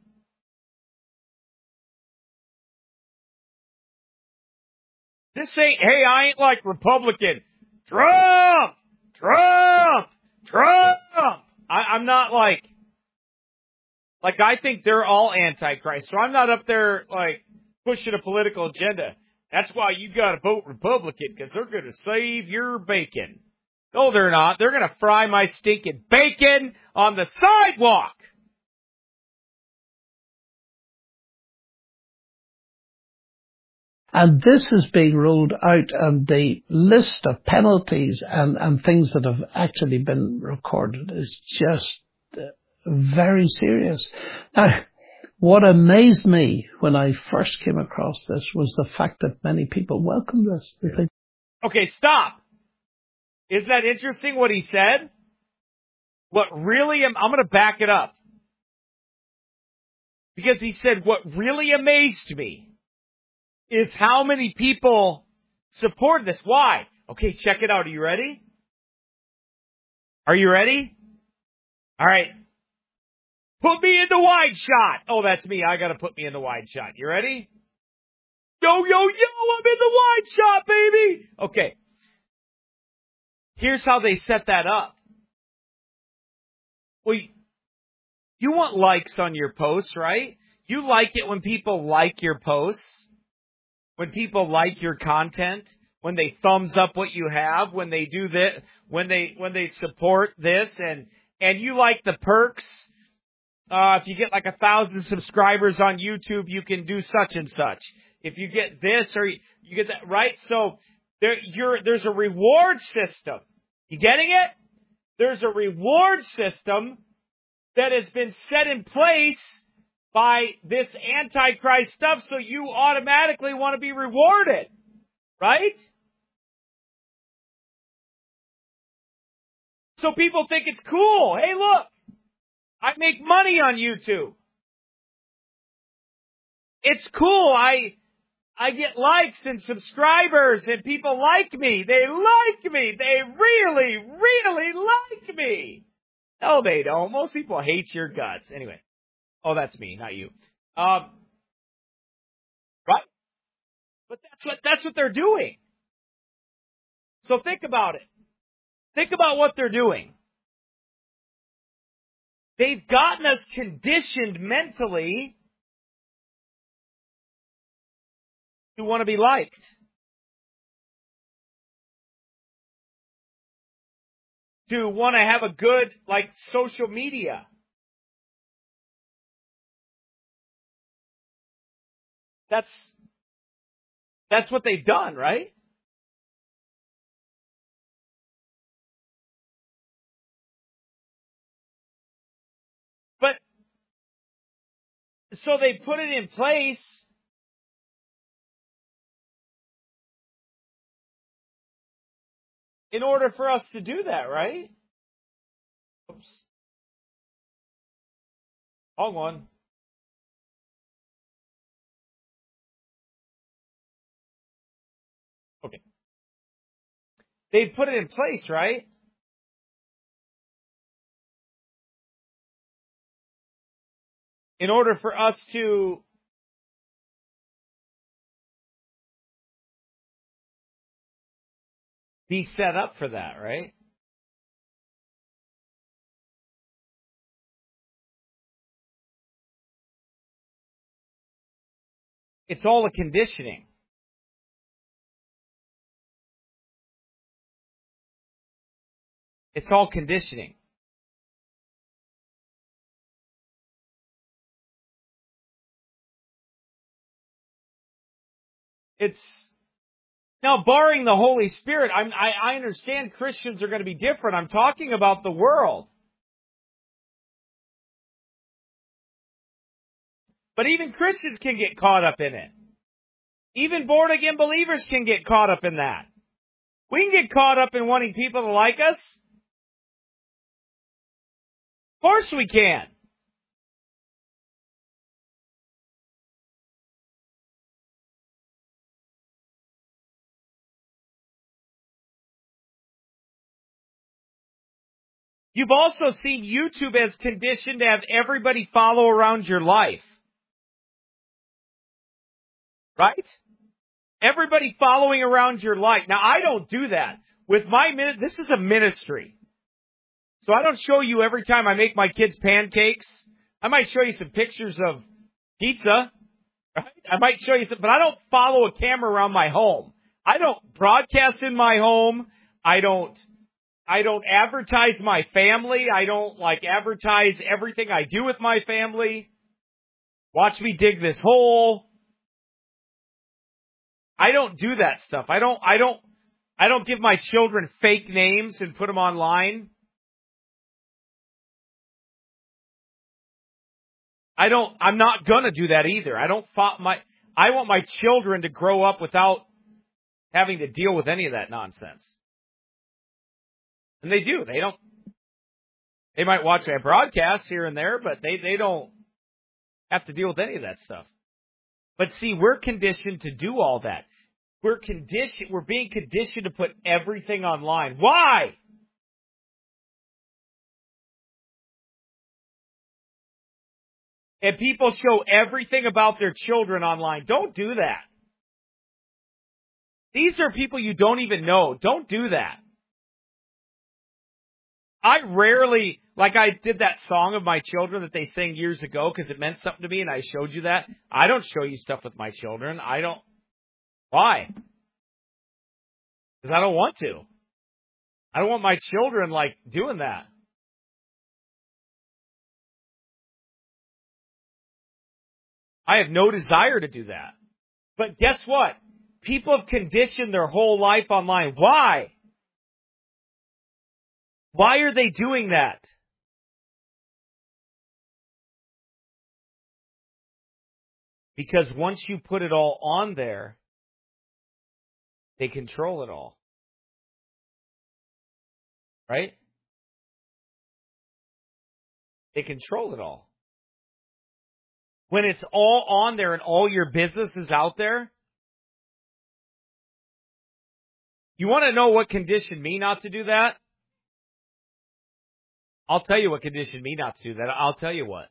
This ain't, hey, I ain't like Republican. Trump! Trump! Trump! I, I'm not like, like I think they're all Antichrist. So I'm not up there like pushing a political agenda. That's why you got to vote Republican, because they're going to save your bacon. No, they're not. They're going to fry my stinking bacon on the sidewalk. And this is being rolled out, and the list of penalties and, and things that have actually been recorded is just uh, very serious. Now, what amazed me when I first came across this was the fact that many people welcomed this. They think, okay, stop. Isn't that interesting what he said? What really, am, I'm going to back it up. Because he said, what really amazed me is how many people support this. Why? Okay, check it out. Are you ready? Are you ready? All right. Put me in the wide shot. Oh, that's me. I got to put me in the wide shot. You ready? Yo, yo, yo, I'm in the wide shot, baby. Okay. Here's how they set that up. Well, you want likes on your posts, right? You like it when people like your posts. When people like your content, when they thumbs up what you have, when they do this, when they when they support this, and and you like the perks. Uh, if you get like a thousand subscribers on YouTube, you can do such and such. If you get this or you, you get that, right? So there, you're there's a reward system. You getting it? There's a reward system that has been set in place by this Antichrist stuff, so you automatically want to be rewarded, right? So people think it's cool. Hey, look, I make money on YouTube. It's cool. I I get likes and subscribers, and people like me. They like me. They really, really like me. No, they don't. Most people hate your guts. Anyway. Oh, that's me, not you. Um, right? But that's what, that's what they're doing. So think about it. Think about what they're doing. They've gotten us conditioned mentally to want to be liked. To want to have a good, like, social media. That's, that's what they've done, right? But, so they put it in place in order for us to do that, right? Oops. Wrong one. Okay. They put it in place, right? In order for us to be set up for that, right? It's all a conditioning. It's all conditioning. It's Now, barring the Holy Spirit, I'm, I, I understand Christians are going to be different. I'm talking about the world. But even Christians can get caught up in it. Even born-again believers can get caught up in that. We can get caught up in wanting people to like us. Of course we can. You've also seen YouTube as conditioned to have everybody follow around your life. Right? Everybody following around your life. Now, I don't do that. With my min- this is a ministry. So I don't show you every time I make my kids pancakes. I might show you some pictures of pizza. Right? I might show you some, but I don't follow a camera around my home. I don't broadcast in my home. I don't I don't advertise my family. I don't like advertise everything I do with my family. Watch me dig this hole. I don't do that stuff. I don't, I don't, I don't give my children fake names and put them online. I don't, I'm not gonna do that either. I don't, my, I want my children to grow up without having to deal with any of that nonsense. And they do. They don't, they might watch a broadcast here and there, but they, they don't have to deal with any of that stuff. But see, we're conditioned to do all that. We're conditioned, we're being conditioned to put everything online. Why? And people show everything about their children online. Don't do that. These are people you don't even know. Don't do that. I rarely, like I did that song of my children that they sang years ago because it meant something to me and I showed you that. I don't show you stuff with my children. I don't. Why? Because I don't want to. I don't want my children, like, doing that. I have no desire to do that. But guess what? People have conditioned their whole life online. Why? Why are they doing that? Because once you put it all on there, they control it all. Right? They control it all. When it's all on there and all your business is out there, you want to know what conditioned me not to do that? I'll tell you what conditioned me not to do that. I'll tell you what.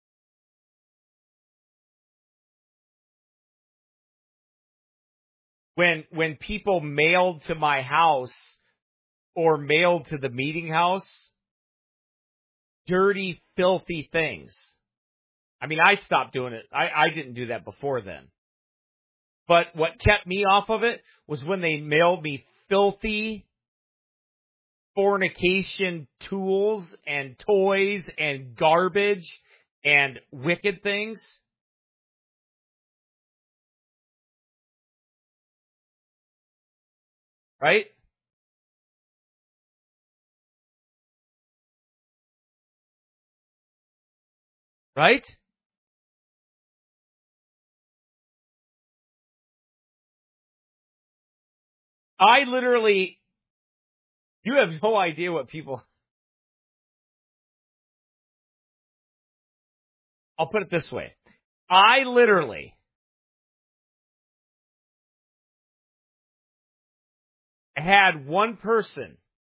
When when people mailed to my house or mailed to the meeting house dirty, filthy things. I mean, I stopped doing it. I, I didn't do that before then. But what kept me off of it was when they mailed me filthy fornication tools and toys and garbage and wicked things. Right? Right? I literally, you have no idea what people, I'll put it this way. I literally had one person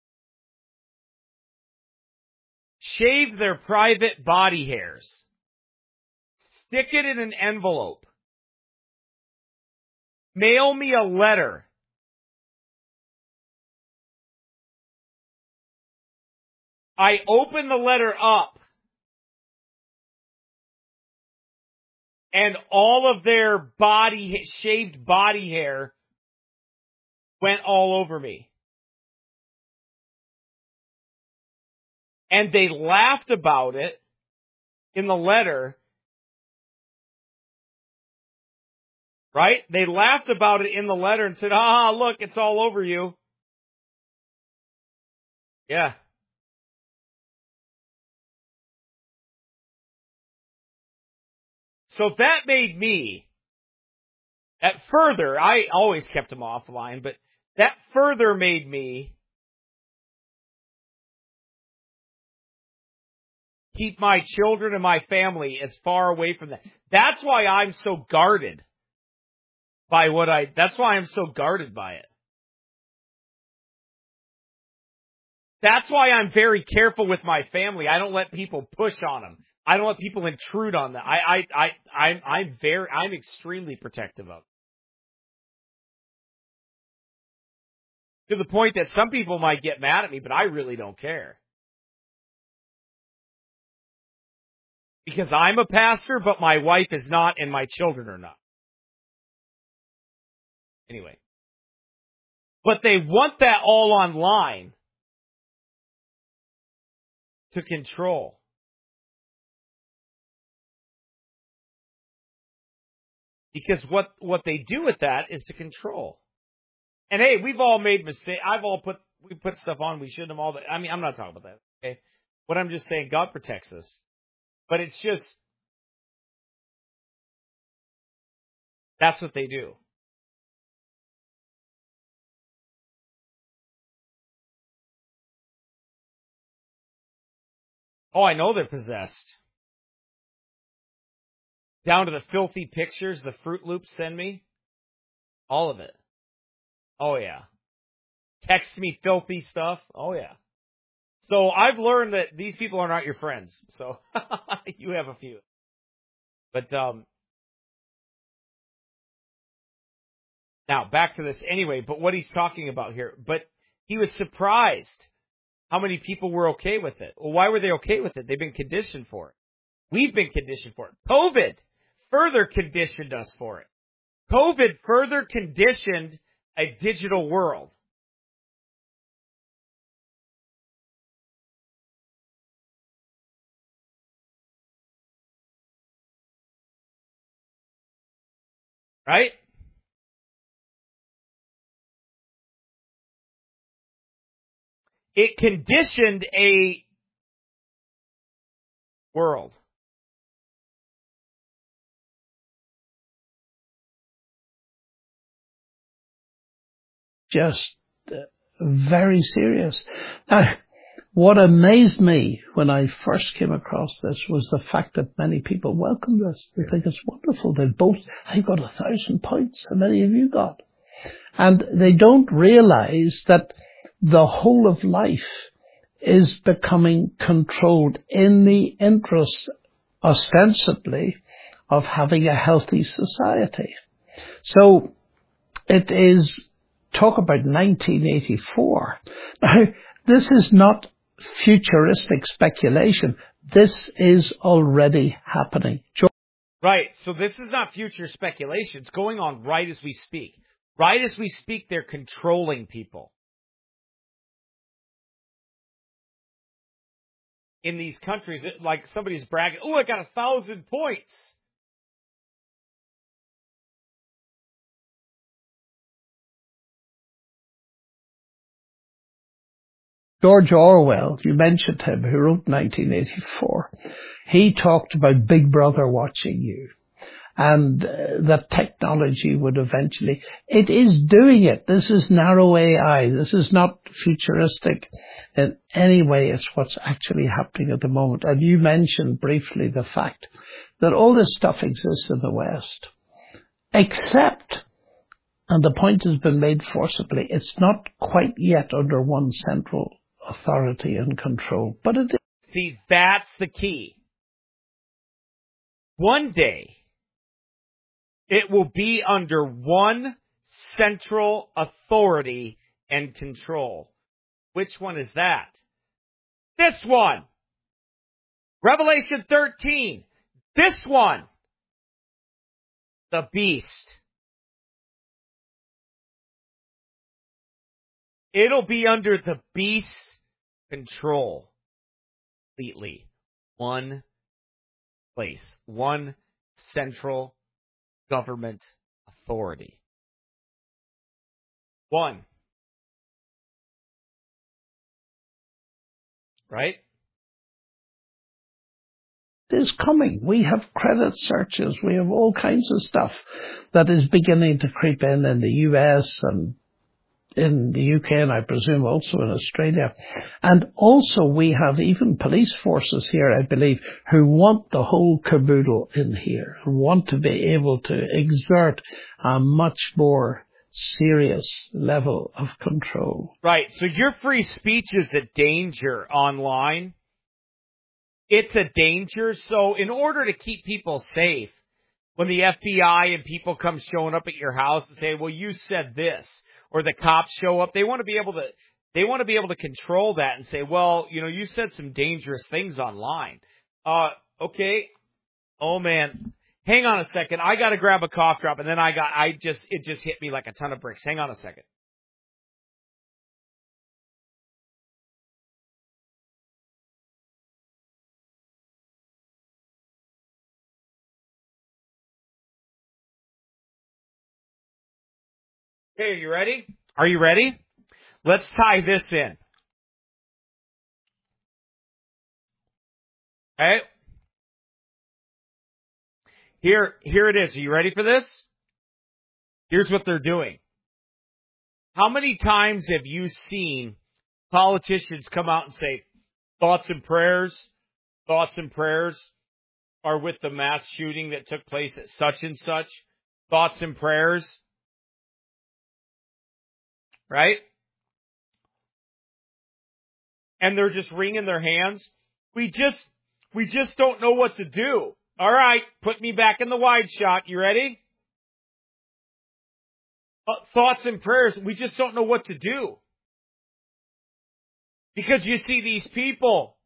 shave their private body hairs, stick it in an envelope, mail me a letter, I open the letter up, and all of their body, shaved body hair went all over me. And they laughed about it in the letter. Right? They laughed about it in the letter and said, ah, look, it's all over you. Yeah. So that made me, at further, I always kept him offline, but that further made me keep my children and my family as far away from that. That's why I'm so guarded by what I, that's why I'm so guarded by it. That's why I'm very careful with my family. I don't let people push on them. I don't let people intrude on them. I, I, I, I'm, I'm very, I'm extremely protective of them. To the point that some people might get mad at me, but I really don't care. Because I'm a pastor, but my wife is not and my children are not. Anyway. But they want that all online to control. Because what, what they do with that is to control. And hey, we've all made mistakes. I've all put, we put stuff on we shouldn't have all. I mean, I'm not talking about that. Okay. What I'm just saying, God protects us. But it's just, that's what they do. Oh, I know they're possessed. Down to the filthy pictures the Fruit Loops send me. All of it. Oh, yeah. Text me filthy stuff. Oh, yeah. So I've learned that these people are not your friends. So you have a few. But um, now back to this anyway. But what he's talking about here. But he was surprised how many people were okay with it. Well, why were they okay with it? They've been conditioned for it. We've been conditioned for it. COVID further conditioned us for it. COVID further conditioned a digital world. Right? It conditioned a world. Just uh, very serious. Now, what amazed me when I first came across this was the fact that many people welcome this. They think it's wonderful. They both, I got a thousand points. How many have you got? And they don't realize that the whole of life is becoming controlled in the interest, ostensibly, of having a healthy society. So it is, talk about nineteen eighty-four. Now, this is not futuristic speculation. This is already happening. Right. So this is not future speculation. It's going on right as we speak. Right as we speak, they're controlling people. In these countries, it, like somebody's bragging, oh, I got a thousand points. George Orwell, you mentioned him, who wrote nineteen eighty-four. He talked about Big Brother watching you. And uh, that technology would eventually, it is doing it. This is narrow A I. This is not futuristic in any way. It's what's actually happening at the moment. And you mentioned briefly the fact that all this stuff exists in the West, except, and the point has been made forcibly, it's not quite yet under one central authority and control, but it is. See, that's the key. One day, it will be under one central authority and control. Which one is that? This one. Revelation thirteen. This one. The beast. It'll be under the beast's control. Completely. One place. One central government authority. One. Right? It is coming. We have credit searches. We have all kinds of stuff that is beginning to creep in in the U S and in the U K, and I presume also in Australia. And also we have even police forces here, I believe, who want the whole caboodle in here, who want to be able to exert a much more serious level of control. Right. So your free speech is a danger online. It's a danger. So in order to keep people safe, when the F B I and people come showing up at your house and say, well, you said this, or the cops show up, they want to be able to, they want to be able to control that and say, well, you know, you said some dangerous things online. Uh, okay. Oh man. Hang on a second. I got to grab a cough drop, and then I got, I just, it just hit me like a ton of bricks. Hang on a second. Okay, are you ready? Are you ready? Let's tie this in. Okay. Here, here it is. Are you ready for this? Here's what they're doing. How many times have you seen politicians come out and say, thoughts and prayers, thoughts and prayers are with the mass shooting that took place at such and such, thoughts and prayers, right? And they're just wringing their hands. We just, we just don't know what to do. All right, put me back in the wide shot. You ready? Uh, thoughts and prayers. We just don't know what to do. Because you see these people,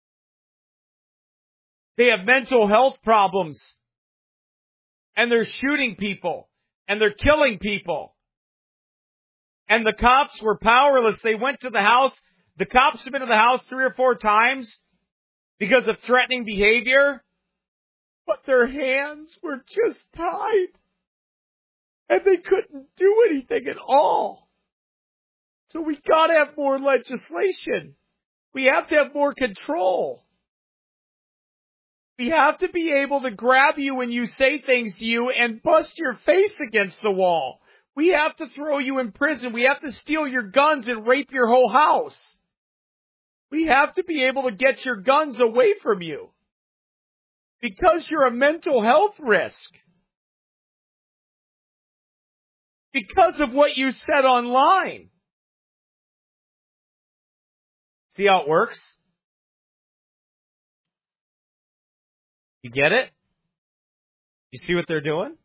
they have mental health problems, and they're shooting people, and they're killing people. And the cops were powerless. They went to the house. The cops have been to the house three or four times because of threatening behavior, but their hands were just tied, and they couldn't do anything at all. So we got to have more legislation. We have to have more control. We have to be able to grab you when you say things to you and bust your face against the wall. We have to throw you in prison. We have to steal your guns and rape your whole house. We have to be able to get your guns away from you because you're a mental health risk. Because of what you said online. See how it works? You get it? You see what they're doing?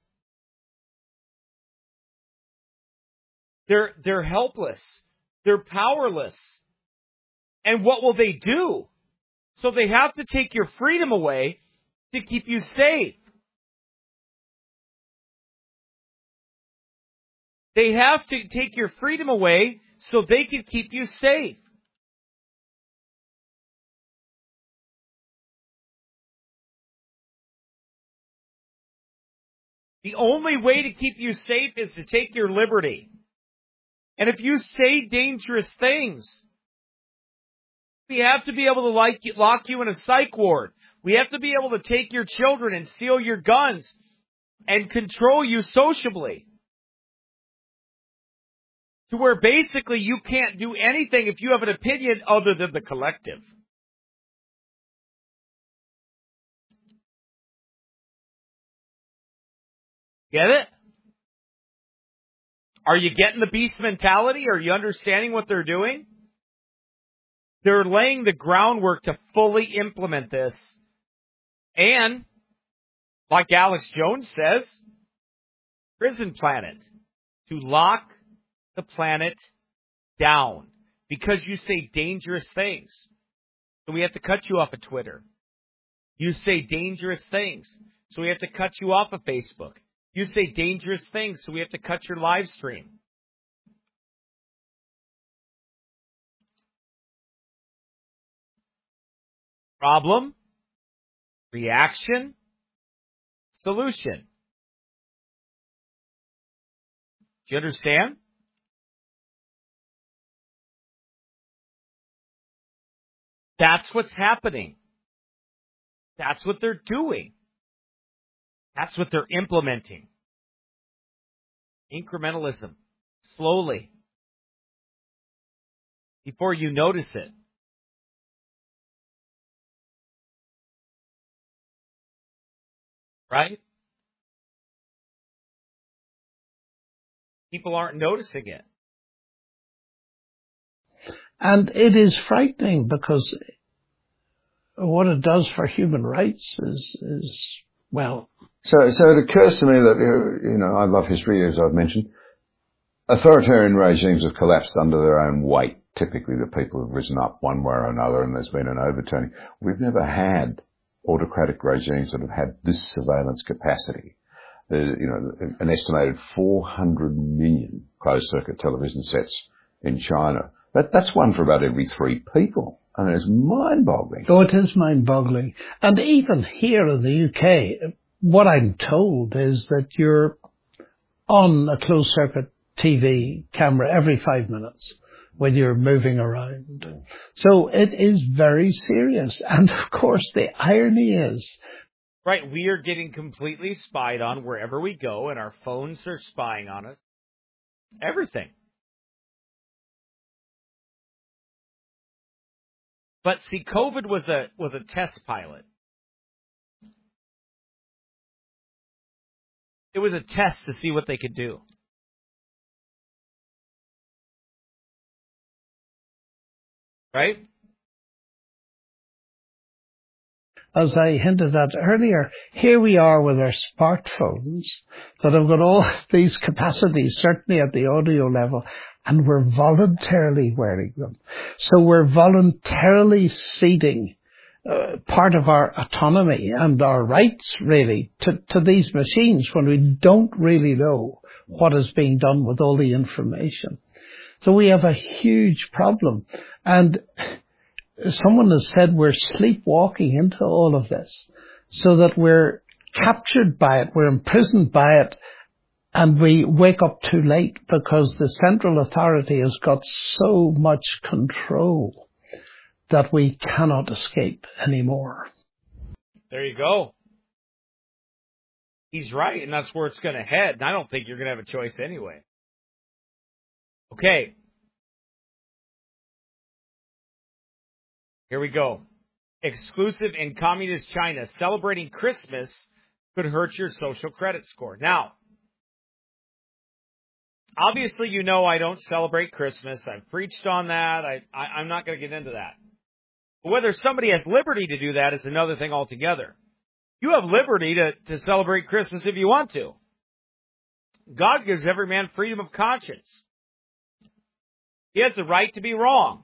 They're, they're helpless. They're powerless. And what will they do? So they have to take your freedom away to keep you safe. They have to take your freedom away so they can keep you safe. The only way to keep you safe is to take your liberty. And if you say dangerous things, we have to be able to like, lock you in a psych ward. We have to be able to take your children and steal your guns and control you socially. To where basically you can't do anything if you have an opinion other than the collective. Get it? Are you getting the beast mentality? Are you understanding what they're doing? They're laying the groundwork to fully implement this. And, like Alex Jones says, prison planet. To lock the planet down. Because you say dangerous things. So we have to cut you off of Twitter. You say dangerous things. So we have to cut you off of Facebook. You say dangerous things, so we have to cut your live stream. Problem, reaction, solution. Do you understand? That's what's happening. That's what they're doing. That's what they're implementing. Incrementalism. Slowly. Before you notice it. Right? People aren't noticing it. And it is frightening because what it does for human rights is, is well... So, so it occurs to me that, you know, I love history, as I've mentioned. Authoritarian regimes have collapsed under their own weight. Typically, the people have risen up one way or another, and there's been an overturning. We've never had autocratic regimes that have had this surveillance capacity. There's, you know, an estimated four hundred million closed-circuit television sets in China. That, that's one for about every three people. I mean, it's mind-boggling. Oh, it is mind-boggling. And even here in the U K, what I'm told is that you're on a closed-circuit T V camera every five minutes when you're moving around. So it is very serious. And, of course, the irony is... Right, we are getting completely spied on wherever we go, and our phones are spying on us. Everything. But see, COVID was a was a test pilot. It was a test to see what they could do. Right? As I hinted at earlier, here we are with our smartphones that have got all these capacities, certainly at the audio level, and we're voluntarily wearing them. So we're voluntarily ceding uh, part of our autonomy and our rights, really, to, to these machines when we don't really know what is being done with all the information. So we have a huge problem. And someone has said we're sleepwalking into all of this so that we're captured by it, we're imprisoned by it, and we wake up too late because the central authority has got so much control that we cannot escape anymore. There you go. He's right, and that's where it's going to head. And I don't think you're going to have a choice anyway. Okay. Here we go. Exclusive in communist China. Celebrating Christmas could hurt your social credit score. Now, obviously, you know I don't celebrate Christmas. I've preached on that. I, I, I'm not going to get into that. But whether somebody has liberty to do that is another thing altogether. You have liberty to, to celebrate Christmas if you want to. God gives every man freedom of conscience. He has the right to be wrong.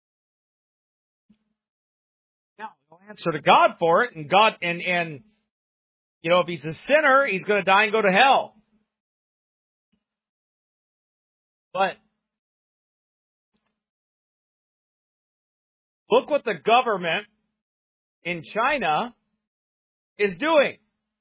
Now, he'll answer to God for it, and God, and, and, you know, if he's a sinner, he's going to die and go to hell. But look what the government in China is doing.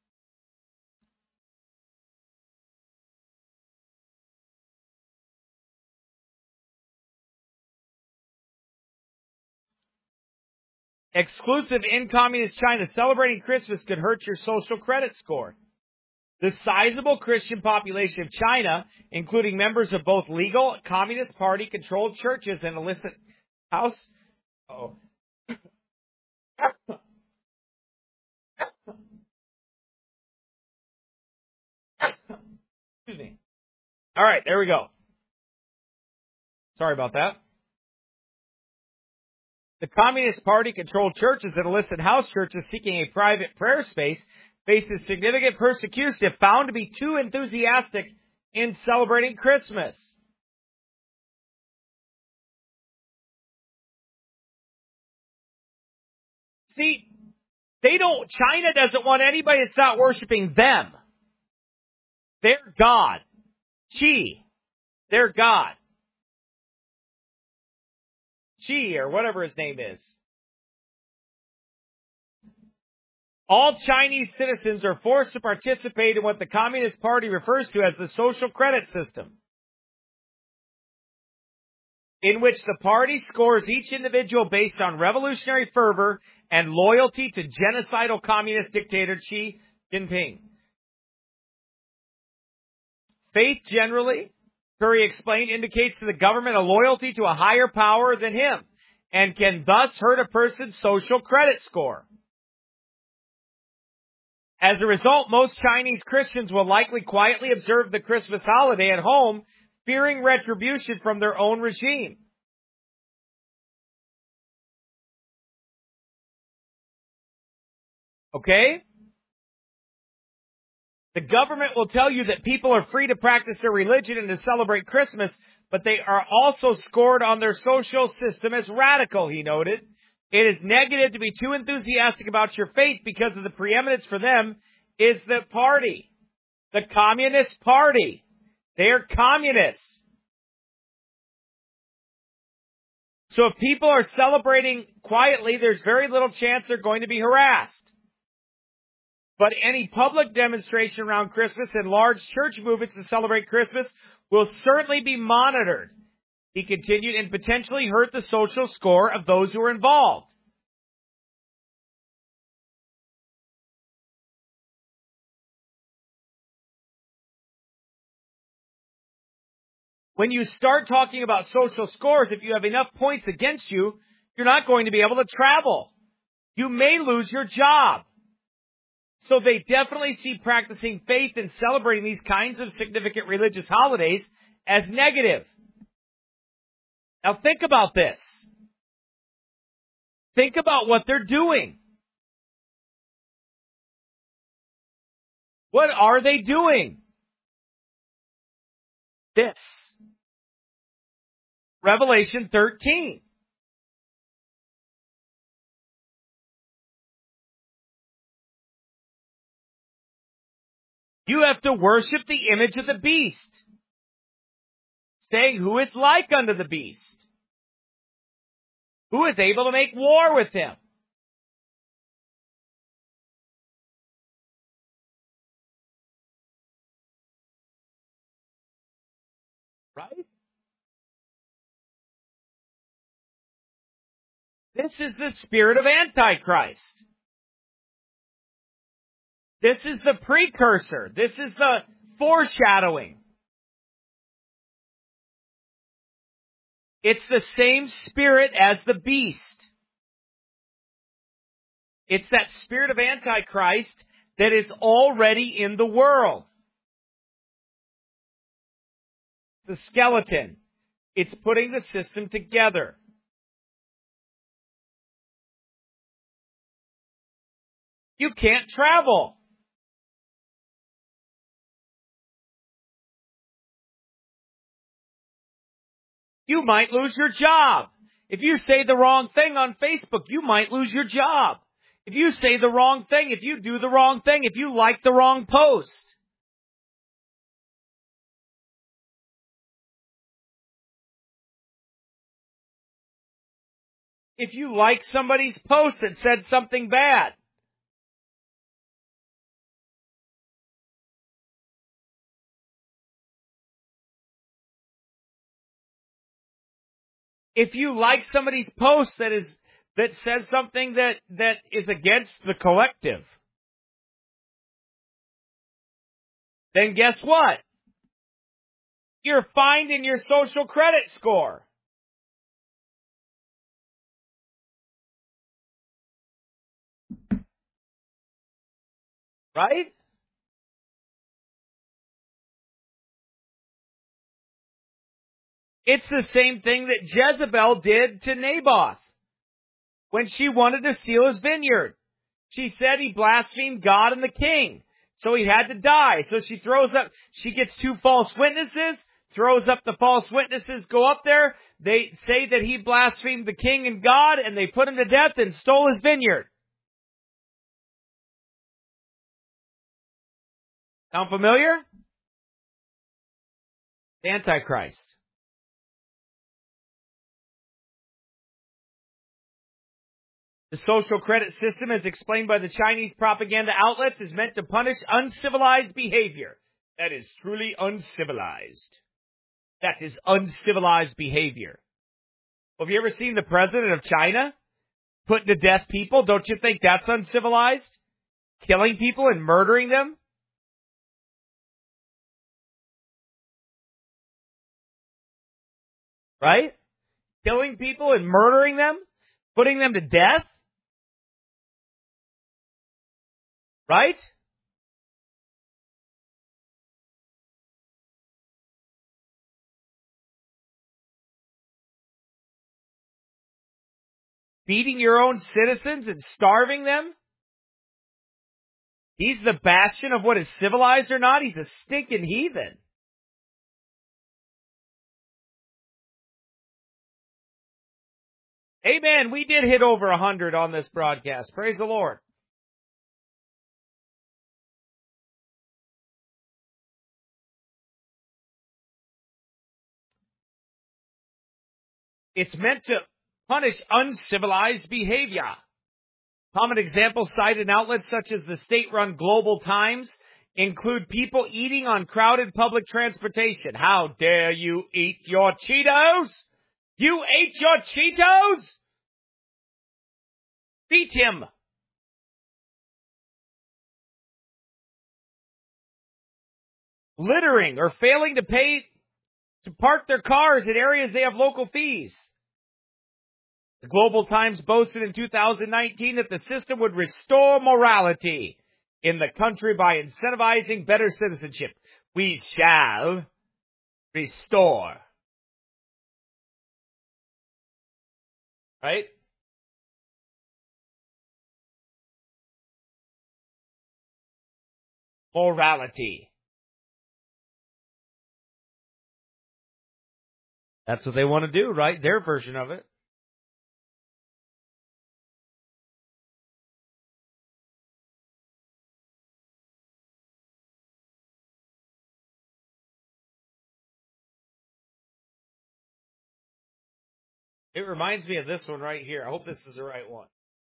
Exclusive in communist China. Celebrating Christmas could hurt your social credit score. The sizable Christian population of China, including members of both legal Communist Party-controlled churches and illicit house... Oh. Excuse me. All right, there we go. Sorry about that. The Communist Party-controlled churches and illicit house churches seeking a private prayer space faces significant persecution if found to be too enthusiastic in celebrating Christmas. See, they don't, China doesn't want anybody that's not worshiping them. Their God. Qi. Their God. Qi, or whatever his name is. All Chinese citizens are forced to participate in what the Communist Party refers to as the social credit system. in which the party scores each individual based on revolutionary fervor and loyalty to genocidal communist dictator Xi Jinping. Faith generally, Curry explained, indicates to the government a loyalty to a higher power than him and can thus hurt a person's social credit score. As a result, most Chinese Christians will likely quietly observe the Christmas holiday at home, fearing retribution from their own regime. Okay? The government will tell you that people are free to practice their religion and to celebrate Christmas, but they are also scored on their social system as radical, he noted. It is negative to be too enthusiastic about your faith because of the preeminence for them is the party, the Communist Party. They're communists. So if people are celebrating quietly, there's very little chance they're going to be harassed. But any public demonstration around Christmas and large church movements to celebrate Christmas will certainly be monitored, he continued, and potentially hurt the social score of those who are involved. When you start talking about social scores, if you have enough points against you, you're not going to be able to travel. You may lose your job. So they definitely see practicing faith and celebrating these kinds of significant religious holidays as negative. Now think about this. Think about what they're doing. What are they doing? This. Revelation thirteen. You have to worship the image of the beast, saying, who is like unto the beast? Who is able to make war with him? Right? This is the spirit of Antichrist. This is the precursor. This is the foreshadowing. It's the same spirit as the beast. It's that spirit of Antichrist that is already in the world. The skeleton. It's putting the system together. You can't travel. You might lose your job. If you say the wrong thing on Facebook, you might lose your job. If you say the wrong thing, if you do the wrong thing, if you like the wrong post. If you like somebody's post that said something bad. If you like somebody's post that is that says something that, that is against the collective, then guess what? You're fined in your social credit score. Right? It's the same thing that Jezebel did to Naboth when she wanted to steal his vineyard. She said he blasphemed God and the king, so he had to die. So she throws up, she gets two false witnesses, throws up the false witnesses, go up there, they say that he blasphemed the king and God, and they put him to death and stole his vineyard. Sound familiar? The Antichrist. The social credit system, as explained by the Chinese propaganda outlets, is meant to punish uncivilized behavior. That is truly uncivilized. That is uncivilized behavior. Well, have you ever seen the president of China putting to death people? Don't you think that's uncivilized? Killing people and murdering them? Right? Killing people and murdering them? Putting them to death? Right? Beating your own citizens and starving them? He's the bastion of what is civilized or not? He's a stinking heathen. Amen. We did hit over a hundred on this broadcast. Praise the Lord. It's meant to punish uncivilized behavior. Common examples cited in outlets such as the state-run Global Times include people eating on crowded public transportation. How dare you eat your Cheetos? You ate your Cheetos? Beat him. Littering or failing to pay to park their cars in areas they have local fees. The Global Times boasted in two thousand nineteen that the system would restore morality in the country by incentivizing better citizenship. We shall restore. Right? Morality. That's what they want to do, right? Their version of it. It reminds me of this one right here. I hope this is the right one.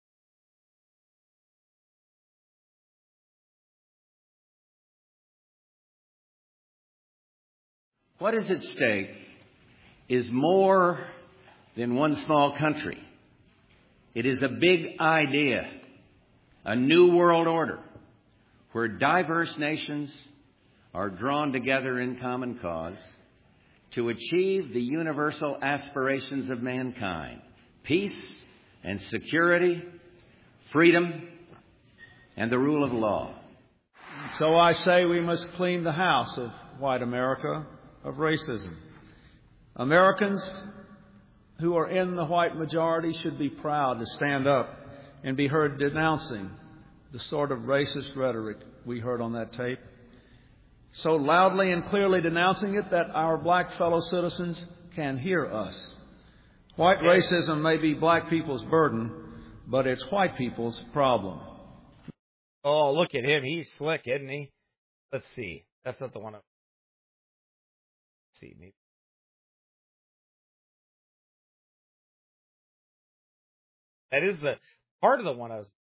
What is at stake is more than one small country. It is a big idea, a new world order, where diverse nations are drawn together in common cause to achieve the universal aspirations of mankind: peace and security, freedom, and the rule of law. So I say we must clean the house of white America of racism. Americans who are in the white majority should be proud to stand up and be heard denouncing the sort of racist rhetoric we heard on that tape, so loudly and clearly denouncing it that our black fellow citizens can hear us. White racism may be black people's burden, but it's white people's problem. Oh, look at him. He's slick, isn't he? Let's see. That's not the one. Let's see. Maybe. That is the part of the one I was.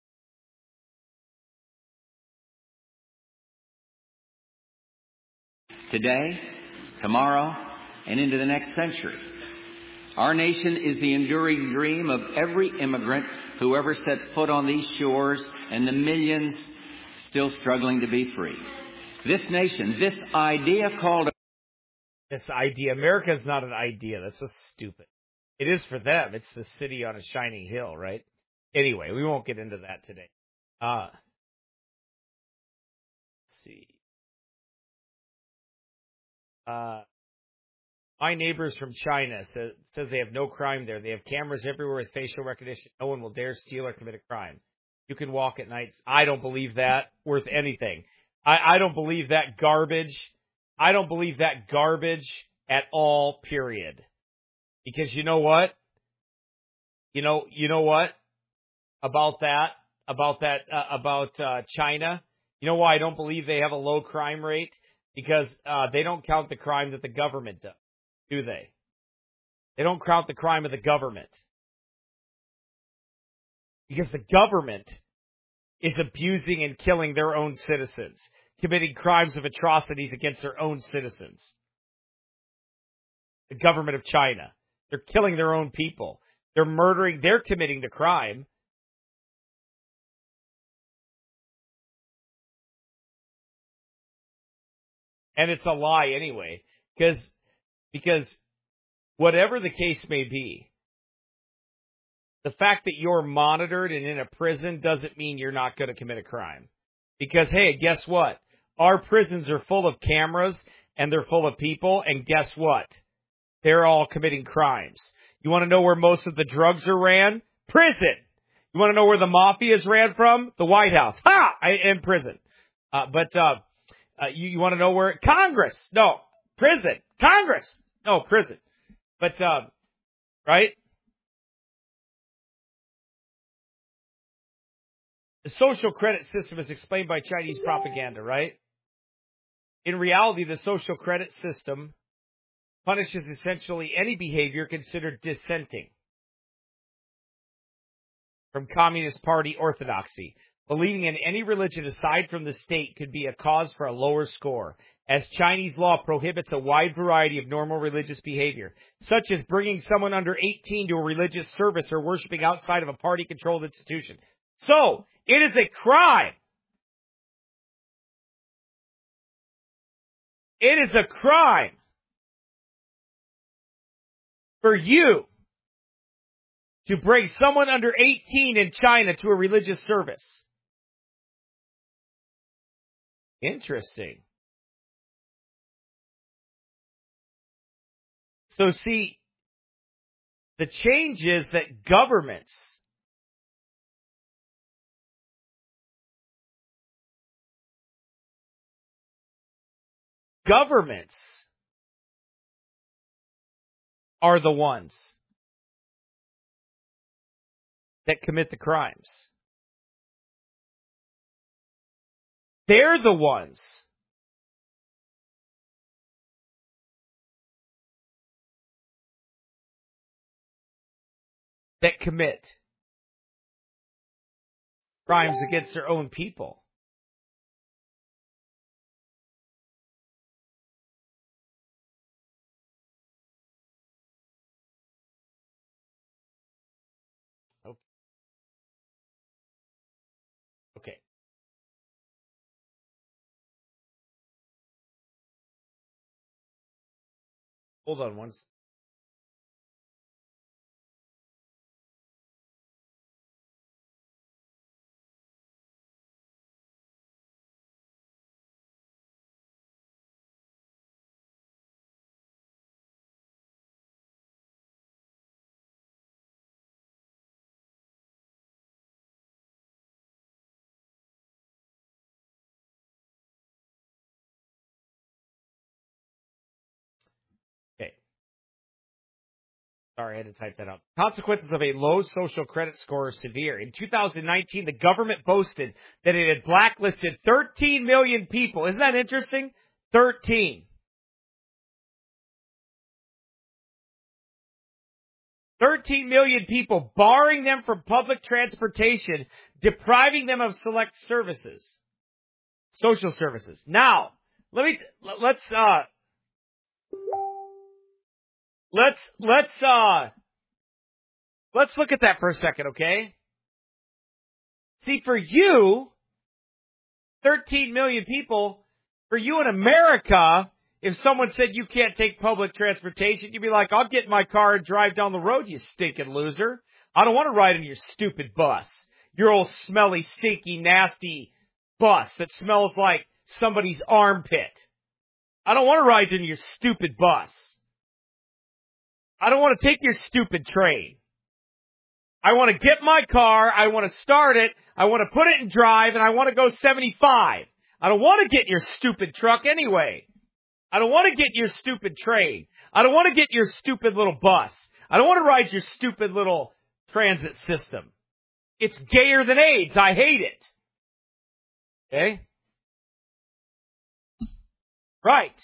Today, tomorrow, and into the next century, our nation is the enduring dream of every immigrant who ever set foot on these shores and the millions still struggling to be free. This nation, this idea called... This idea, America is not an idea. That's so stupid. It is for them. It's the city on a shining hill, right? Anyway, we won't get into that today. Uh, let's see. Uh, my neighbors from China says, says they have no crime there. They have cameras everywhere with facial recognition. No one will dare steal or commit a crime. You can walk at night. I don't believe that worth anything. I, I don't believe that garbage. I don't believe that garbage at all, period. Because you know what? You know, you know what? About that, about that, uh, about uh, China. You know why I don't believe they have a low crime rate? Because uh, they don't count the crime that the government does, do they? They don't count the crime of the government. Because the government is abusing and killing their own citizens, committing crimes of atrocities against their own citizens. The government of China. They're killing their own people. They're murdering. They're committing the crime. And it's a lie anyway, because because whatever the case may be, the fact that you're monitored and in a prison doesn't mean you're not going to commit a crime. Because, hey, guess what? Our prisons are full of cameras and they're full of people, and guess what? They're all committing crimes. You want to know where most of the drugs are ran? Prison. You want to know where the mafia is ran from? The White House. Ha! I am prison. Uh, but uh, uh, you, you want to know where? Congress. No, prison. Congress. No, prison. But, uh, right? The social credit system is explained by Chinese propaganda, right? In reality, the social credit system punishes essentially any behavior considered dissenting from Communist Party orthodoxy. Believing in any religion aside from the state could be a cause for a lower score, as Chinese law prohibits a wide variety of normal religious behavior, such as bringing someone under eighteen to a religious service or worshiping outside of a party-controlled institution. So, it is a crime. It is a crime for you to bring someone under eighteen in China to a religious service. Interesting. So see, the change is that governments governments are the ones that commit the crimes. They're the ones that commit crimes against their own people. Okay. Okay. Hold on one second. Okay. Sorry, I had to type that up. Consequences of a low social credit score are severe. In two thousand nineteen, the government boasted that it had blacklisted thirteen million people. Isn't that interesting? thirteen. thirteen million people, barring them from public transportation, depriving them of select services, social services. Now, let me, let's, uh, let's, let's, uh, let's look at that for a second, okay? See, for you, thirteen million people, for you in America, if someone said you can't take public transportation, you'd be like, I'll get in my car and drive down the road, you stinking loser. I don't want to ride in your stupid bus. Your old smelly, stinky, nasty bus that smells like somebody's armpit. I don't want to ride in your stupid bus. I don't want to take your stupid train. I want to get my car, I want to start it, I want to put it in drive, and I want to go seventy-five. I don't want to get in your stupid truck anyway. I don't want to get your stupid train. I don't want to get your stupid little bus. I don't want to ride your stupid little transit system. It's gayer than AIDS. I hate it. Okay? Right.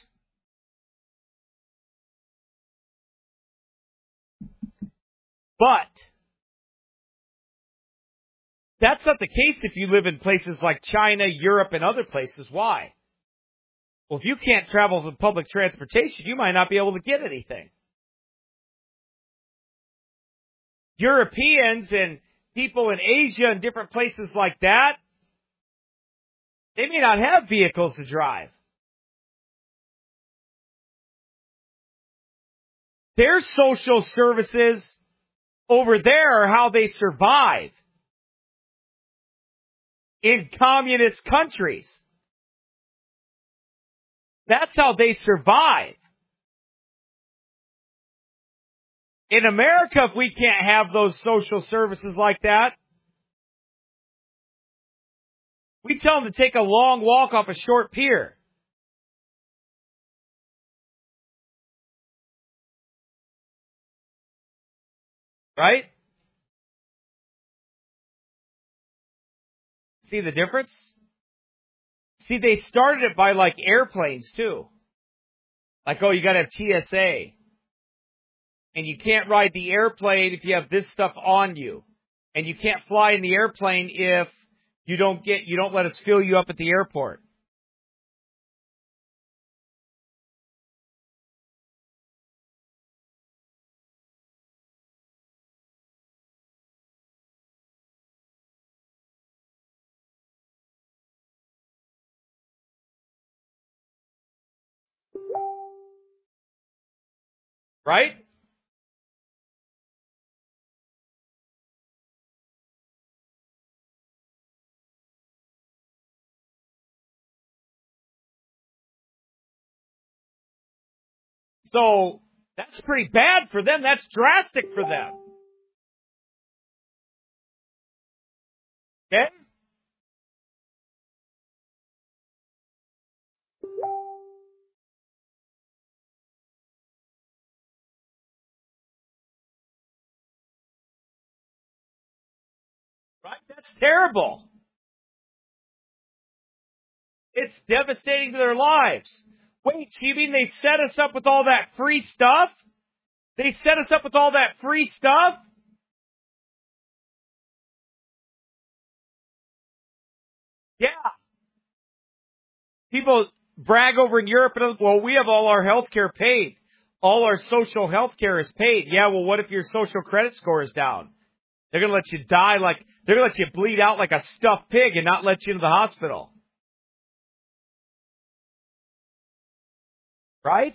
But that's not the case if you live in places like China, Europe, and other places. Why? Well, if you can't travel with public transportation, you might not be able to get anything. Europeans and people in Asia and different places like that, they may not have vehicles to drive. Their social services over there are how they survive in communist countries. That's how they survive. In America, if we can't have those social services like that, we tell them to take a long walk off a short pier. Right? See the difference? See, they started it by like airplanes too. Like, oh, you got to have T S A. And you can't ride the airplane if you have this stuff on you. And you can't fly in the airplane if you don't get, you don't let us fill you up at the airport. Right? So, that's pretty bad for them. That's drastic for them. Okay? Right? That's terrible. It's devastating to their lives. Wait, you mean they set us up with all that free stuff? They set us up with all that free stuff? Yeah. People brag over in Europe, and well, we have all our health care paid. All our social health care is paid. Yeah, well, what if your social credit score is down? They're going to let you die like, they're going to let you bleed out like a stuffed pig and not let you into the hospital. Right?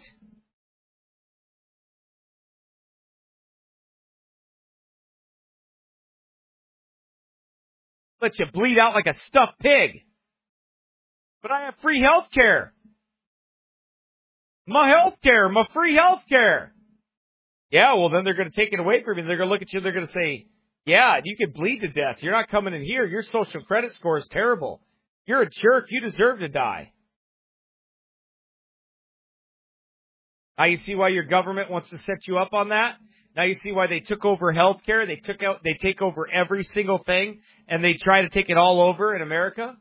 Let you bleed out like a stuffed pig. But I have free health care. My health care, my free health care. Yeah, well, then they're going to take it away from you. They're going to look at you. They're going to say, yeah, you can bleed to death. You're not coming in here. Your social credit score is terrible. You're a jerk. You deserve to die. Now you see why your government wants to set you up on that? Now you see why they took over healthcare. They took out, they take over every single thing, and they try to take it all over in America?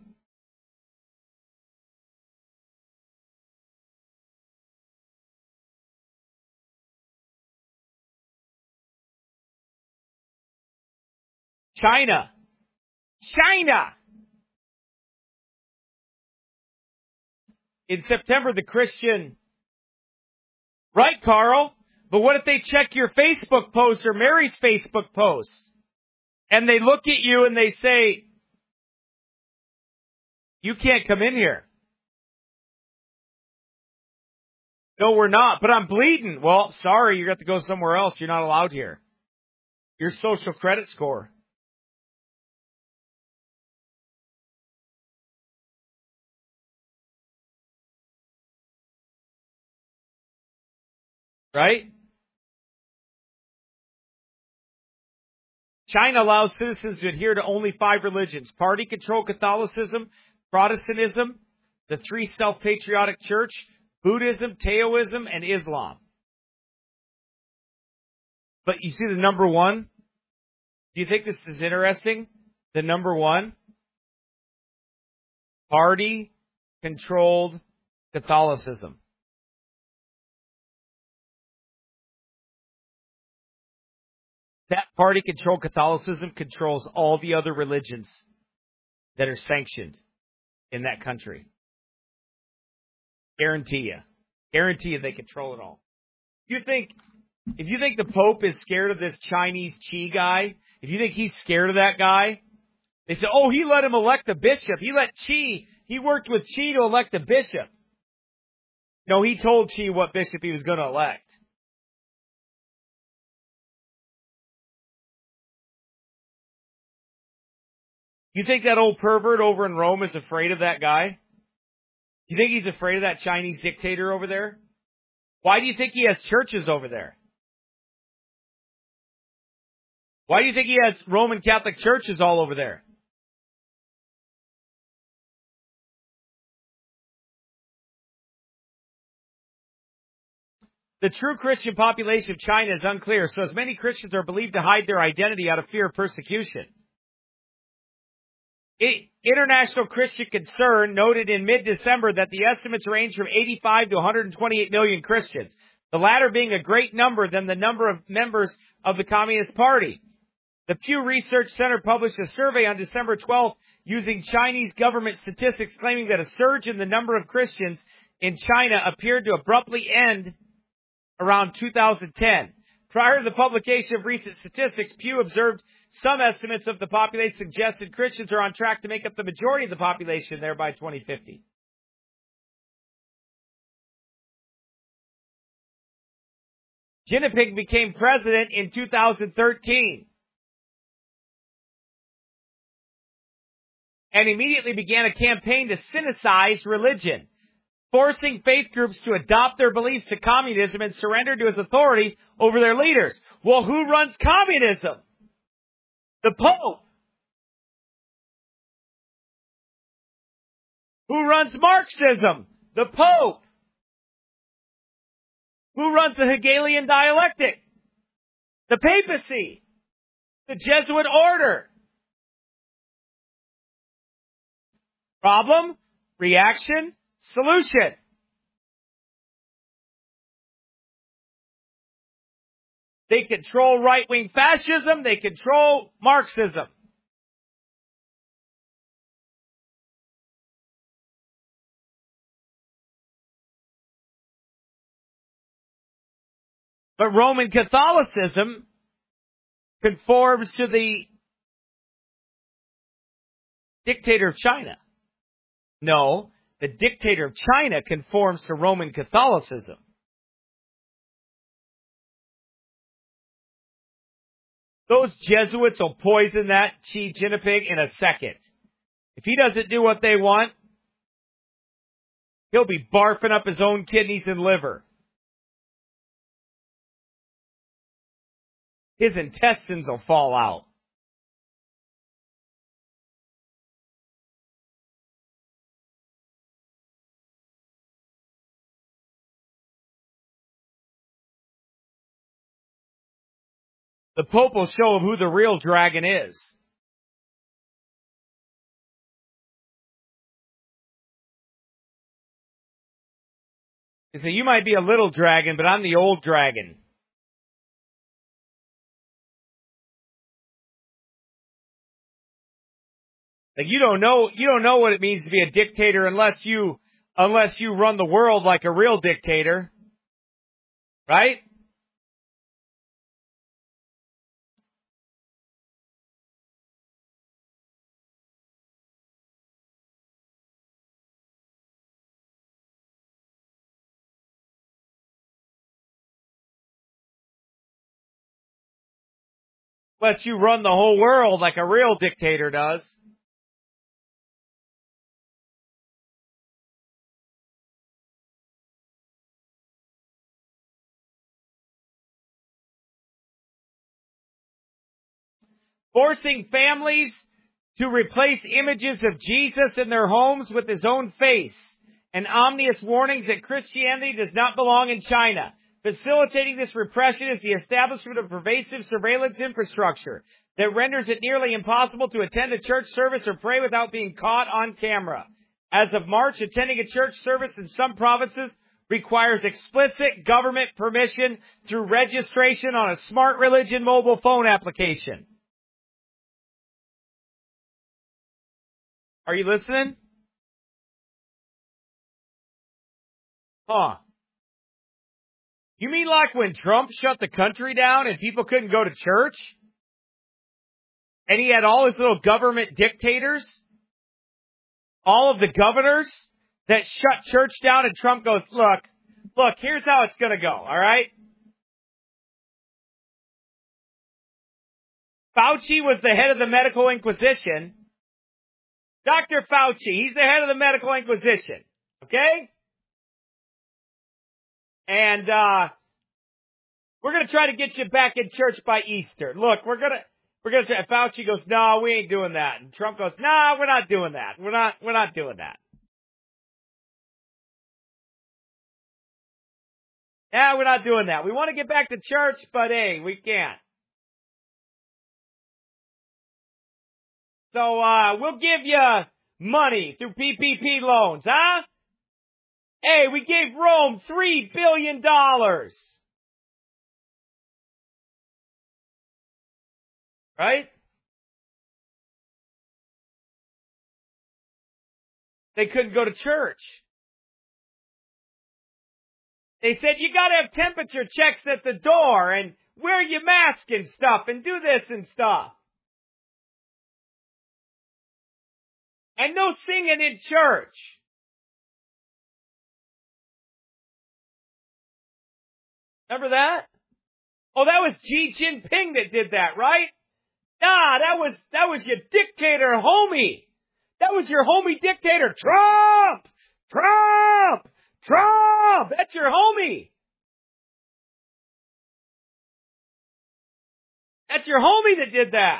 China. China! In September, the Christian... Right, Carl? But what if they check your Facebook post or Mary's Facebook post? And they look at you and they say, you can't come in here. No, we're not. But I'm bleeding. Well, sorry, you got to go somewhere else. You're not allowed here. Your social credit score. Right? China allows citizens to adhere to only five religions: party-controlled Catholicism, Protestantism, the three self-patriotic church, Buddhism, Taoism, and Islam. But you see the number one? Do you think this is interesting? The number one? Party-controlled Catholicism. That party-controlled Catholicism controls all the other religions that are sanctioned in that country. Guarantee you. Guarantee you they control it all. You think If you think the Pope is scared of this Chinese Qi guy, if you think he's scared of that guy, they say, oh, he let him elect a bishop. He let Qi, he worked with Qi to elect a bishop. No, he told Qi what bishop he was going to elect. You think that old pervert over in Rome is afraid of that guy? You think he's afraid of that Chinese dictator over there? Why do you think he has churches over there? Why do you think he has Roman Catholic churches all over there? The true Christian population of China is unclear, so as many Christians are believed to hide their identity out of fear of persecution. International Christian Concern noted in mid-December that the estimates range from eighty-five to one hundred twenty-eight million Christians, the latter being a great number than the number of members of the Communist Party. The Pew Research Center published a survey on December twelfth using Chinese government statistics claiming that a surge in the number of Christians in China appeared to abruptly end around two thousand ten. Prior to the publication of recent statistics, Pew observed some estimates of the population suggested Christians are on track to make up the majority of the population there by twenty fifty. Xi Jinping became president in two thousand thirteen and immediately began a campaign to sinicize religion, forcing faith groups to adopt their beliefs to communism and surrender to his authority over their leaders. Well, who runs communism? The Pope. Who runs Marxism? The Pope. Who runs the Hegelian dialectic? The papacy. The Jesuit order. Problem, reaction, solution. They control right-wing fascism. They control Marxism. But Roman Catholicism conforms to the dictator of China. No, the dictator of China conforms to Roman Catholicism. Those Jesuits will poison that Xi Jinping in a second. If he doesn't do what they want, he'll be barfing up his own kidneys and liver. His intestines will fall out. The Pope will show him who the real dragon is. He said, you might be a little dragon, but I'm the old dragon. Like you don't know, you don't know what it means to be a dictator unless you, unless you run the world like a real dictator. Right? Unless you run the whole world like a real dictator does. Forcing families to replace images of Jesus in their homes with his own face, and ominous warnings that Christianity does not belong in China. Facilitating this repression is the establishment of pervasive surveillance infrastructure that renders it nearly impossible to attend a church service or pray without being caught on camera. As of March, attending a church service in some provinces requires explicit government permission through registration on a Smart Religion mobile phone application. Are you listening? Huh. You mean like when Trump shut the country down and people couldn't go to church? And he had all his little government dictators? All of the governors that shut church down, and Trump goes, look, look, here's how it's going to go, all right? Fauci was the head of the medical inquisition. Doctor Fauci, he's the head of the medical inquisition, okay? And uh we're going to try to get you back in church by Easter. Look, we're going to we're going to try. Fauci goes, "No, we ain't doing that." And Trump goes, "No, we're not doing that. We're not we're not doing that." Yeah, we're not doing that. We want to get back to church, but hey, we can't. So uh we'll give you money through P P P loans, huh? Hey, we gave Rome three billion dollars. Right? They couldn't go to church. They said, you gotta have temperature checks at the door and wear your mask and stuff and do this and stuff. And no singing in church. Remember that? Oh, that was Xi Jinping that did that, right? Nah, that was, that was your dictator homie. That was your homie dictator, Trump! Trump! Trump! That's your homie. That's your homie that did that.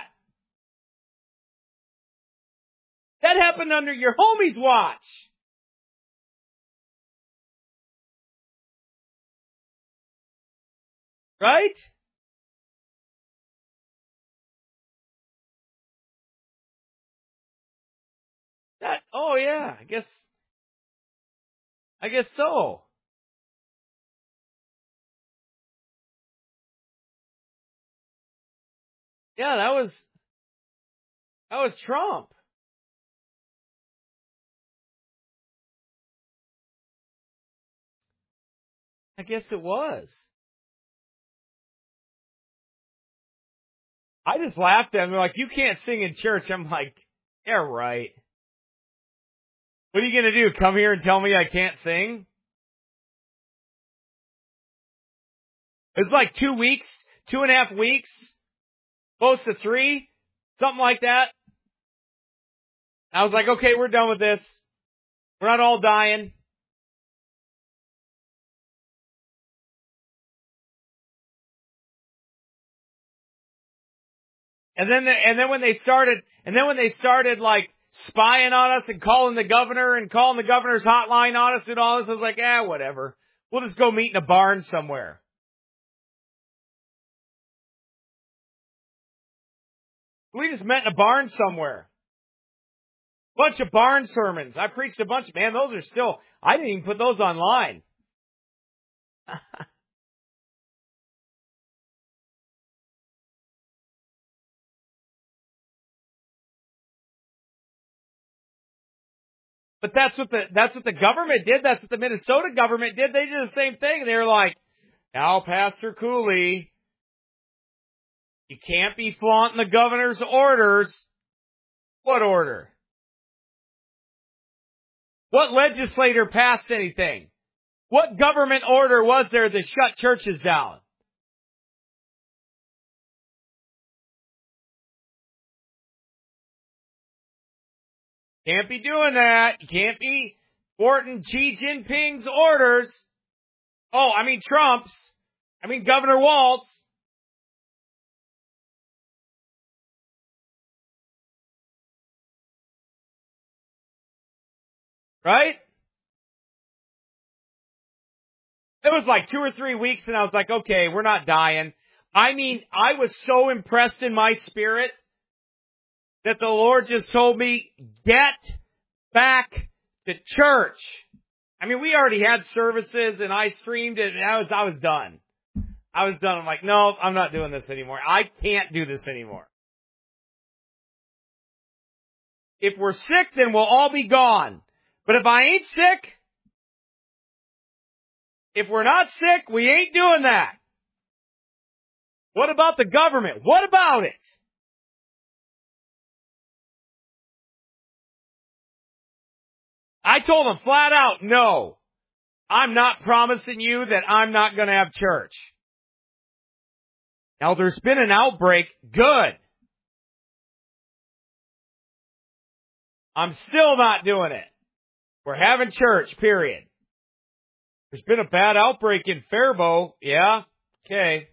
That happened under your homie's watch. Right? That, oh yeah, I guess, I guess so. Yeah, that was, that was Trump. I guess it was. I just laughed at them. They're like, you can't sing in church. I'm like, yeah, right. What are you going to do? Come here and tell me I can't sing? It's like two weeks, two and a half weeks, close to three, something like that. I was like, okay, we're done with this. We're not all dying. And then, the, and then when they started, and then when they started like spying on us and calling the governor and calling the governor's hotline on us and all this, I was like, ah, whatever. We'll just go meet in a barn somewhere. We just met in a barn somewhere. Bunch of barn sermons. I preached a bunch. Man, those are still, I didn't even put those online. But that's what the, that's what the government did. That's what the Minnesota government did. They did the same thing. They were like, now, Pastor Cooley, you can't be flaunting the governor's orders. What order? What legislator passed anything? What government order was there that shut churches down? Can't be doing that. You can't be thwarting Xi Jinping's orders. Oh, I mean Trump's. I mean Governor Walz. Right? It was like two or three weeks and I was like, okay, we're not dying. I mean, I was so impressed in my spirit that the Lord just told me, get back to church. I mean, we already had services and I streamed it and I was, I was done. I was done. I'm like, no, I'm not doing this anymore. I can't do this anymore. If we're sick, then we'll all be gone. But if I ain't sick, If we're not sick, we ain't doing that. What about the government? What about it? I told them flat out, no, I'm not promising you that I'm not going to have church. Now, there's been an outbreak. Good. I'm still not doing it. We're having church, period. There's been a bad outbreak in Faribault. Yeah? Okay.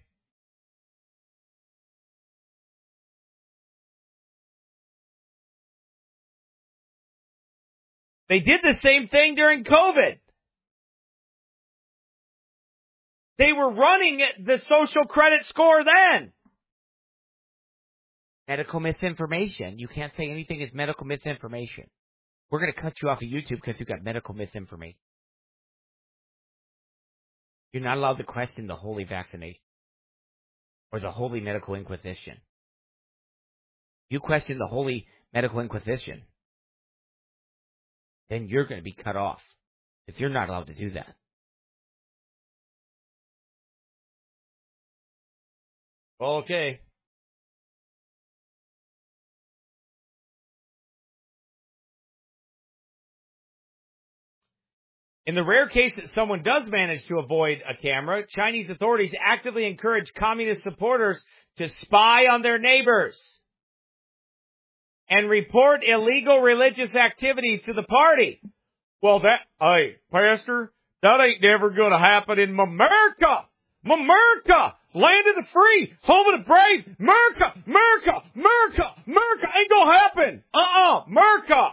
They did the same thing during COVID. They were running the social credit score then. Medical misinformation. You can't say anything is medical misinformation. We're going to cut you off of YouTube because you've got medical misinformation. You're not allowed to question the holy vaccination or the holy medical inquisition. You question the holy medical inquisition, then you're going to be cut off because you're not allowed to do that. Well, okay. In the rare case that someone does manage to avoid a camera, Chinese authorities actively encourage communist supporters to spy on their neighbors and report illegal religious activities to the party. Well, that, hey, Pastor, that ain't never going to happen in America. America, land of the free, home of the brave. America, America, America, America ain't going to happen. Uh-uh, America.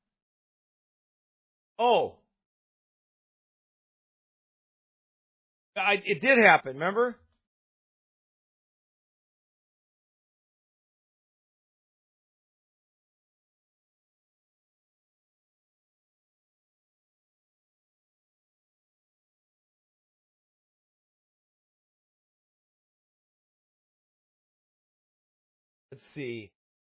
Oh. I, it did happen, remember? Let's see.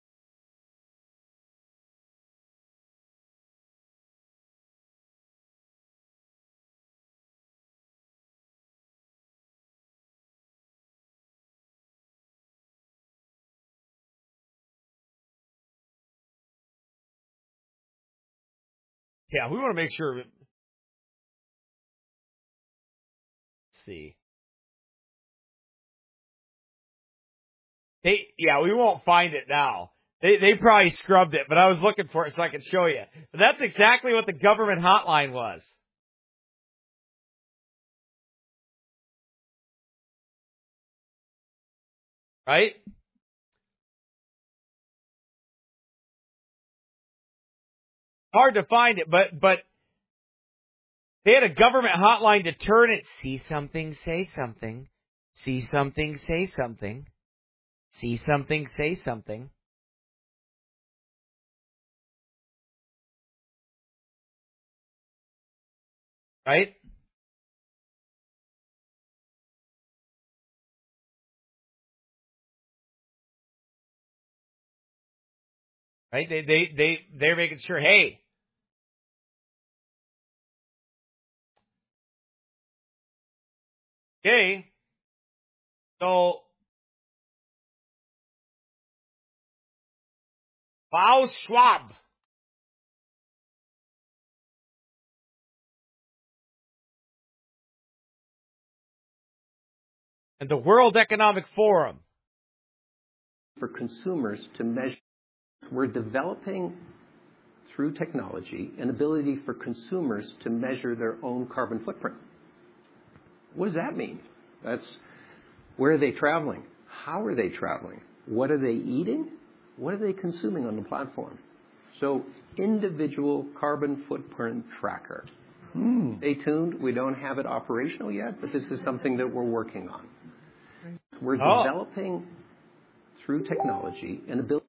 Yeah, we want to make sure. Let's see. They, yeah, we won't find it now. They, they probably scrubbed it, but I was looking for it so I could show you. But that's exactly what the government hotline was. Right? Hard to find it, but, but they had a government hotline to turn it. See something, say something. See something, say something. See something, say something. Right? Right? They, they, they, they're making sure, hey. Okay. So, Klaus Schwab. And the World Economic Forum. For consumers to measure, we're developing through technology an ability for consumers to measure their own carbon footprint. What does that mean? That's where are they traveling? How are they traveling? What are they eating? What are they consuming on the platform? So individual carbon footprint tracker. Hmm. Stay tuned. We don't have it operational yet, but this is something that we're working on. We're oh. developing through technology an ability.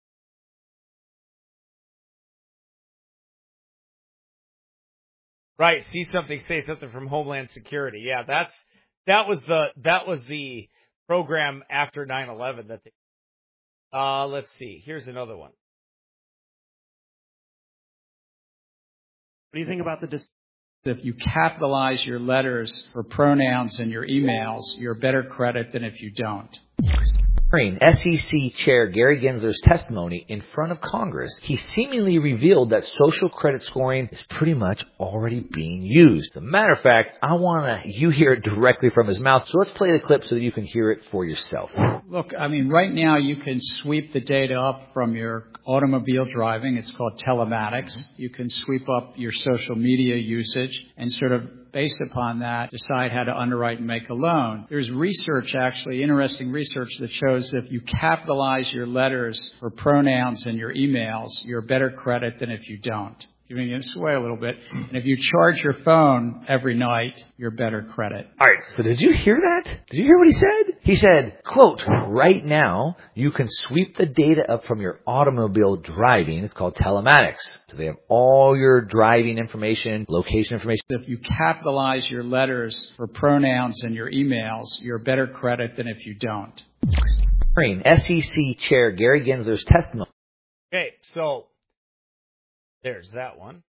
Right, see something, say something from Homeland Security. Yeah, that's that was the that was the program after nine eleven that they uh let's see. Here's another one. What do you think about the dis- If you capitalize your letters or pronouns in your emails, you're better credit than if you don't. S E C Chair Gary Gensler's testimony in front of Congress, he seemingly revealed that social credit scoring is pretty much already being used. As a matter of fact, I want to you hear it directly from his mouth, so let's play the clip so that you can hear it for yourself. Look, I mean, right now you can sweep the data up from your automobile driving. It's called telematics. You can sweep up your social media usage and sort of based upon that, decide how to underwrite and make a loan. There's research, actually, interesting research that shows that if you capitalize your letters or pronouns in your emails, you're better credit than if you don't. Giving it away a little bit. And if you charge your phone every night, you're better credit. All right, so did you hear that? Did you hear what he said? He said, quote, right now, you can sweep the data up from your automobile driving. It's called telematics. So they have all your driving information, location information. If you capitalize your letters or pronouns in your emails, you're better credit than if you don't. S E C Chair Gary Gensler's testimony. Okay, so there's that one.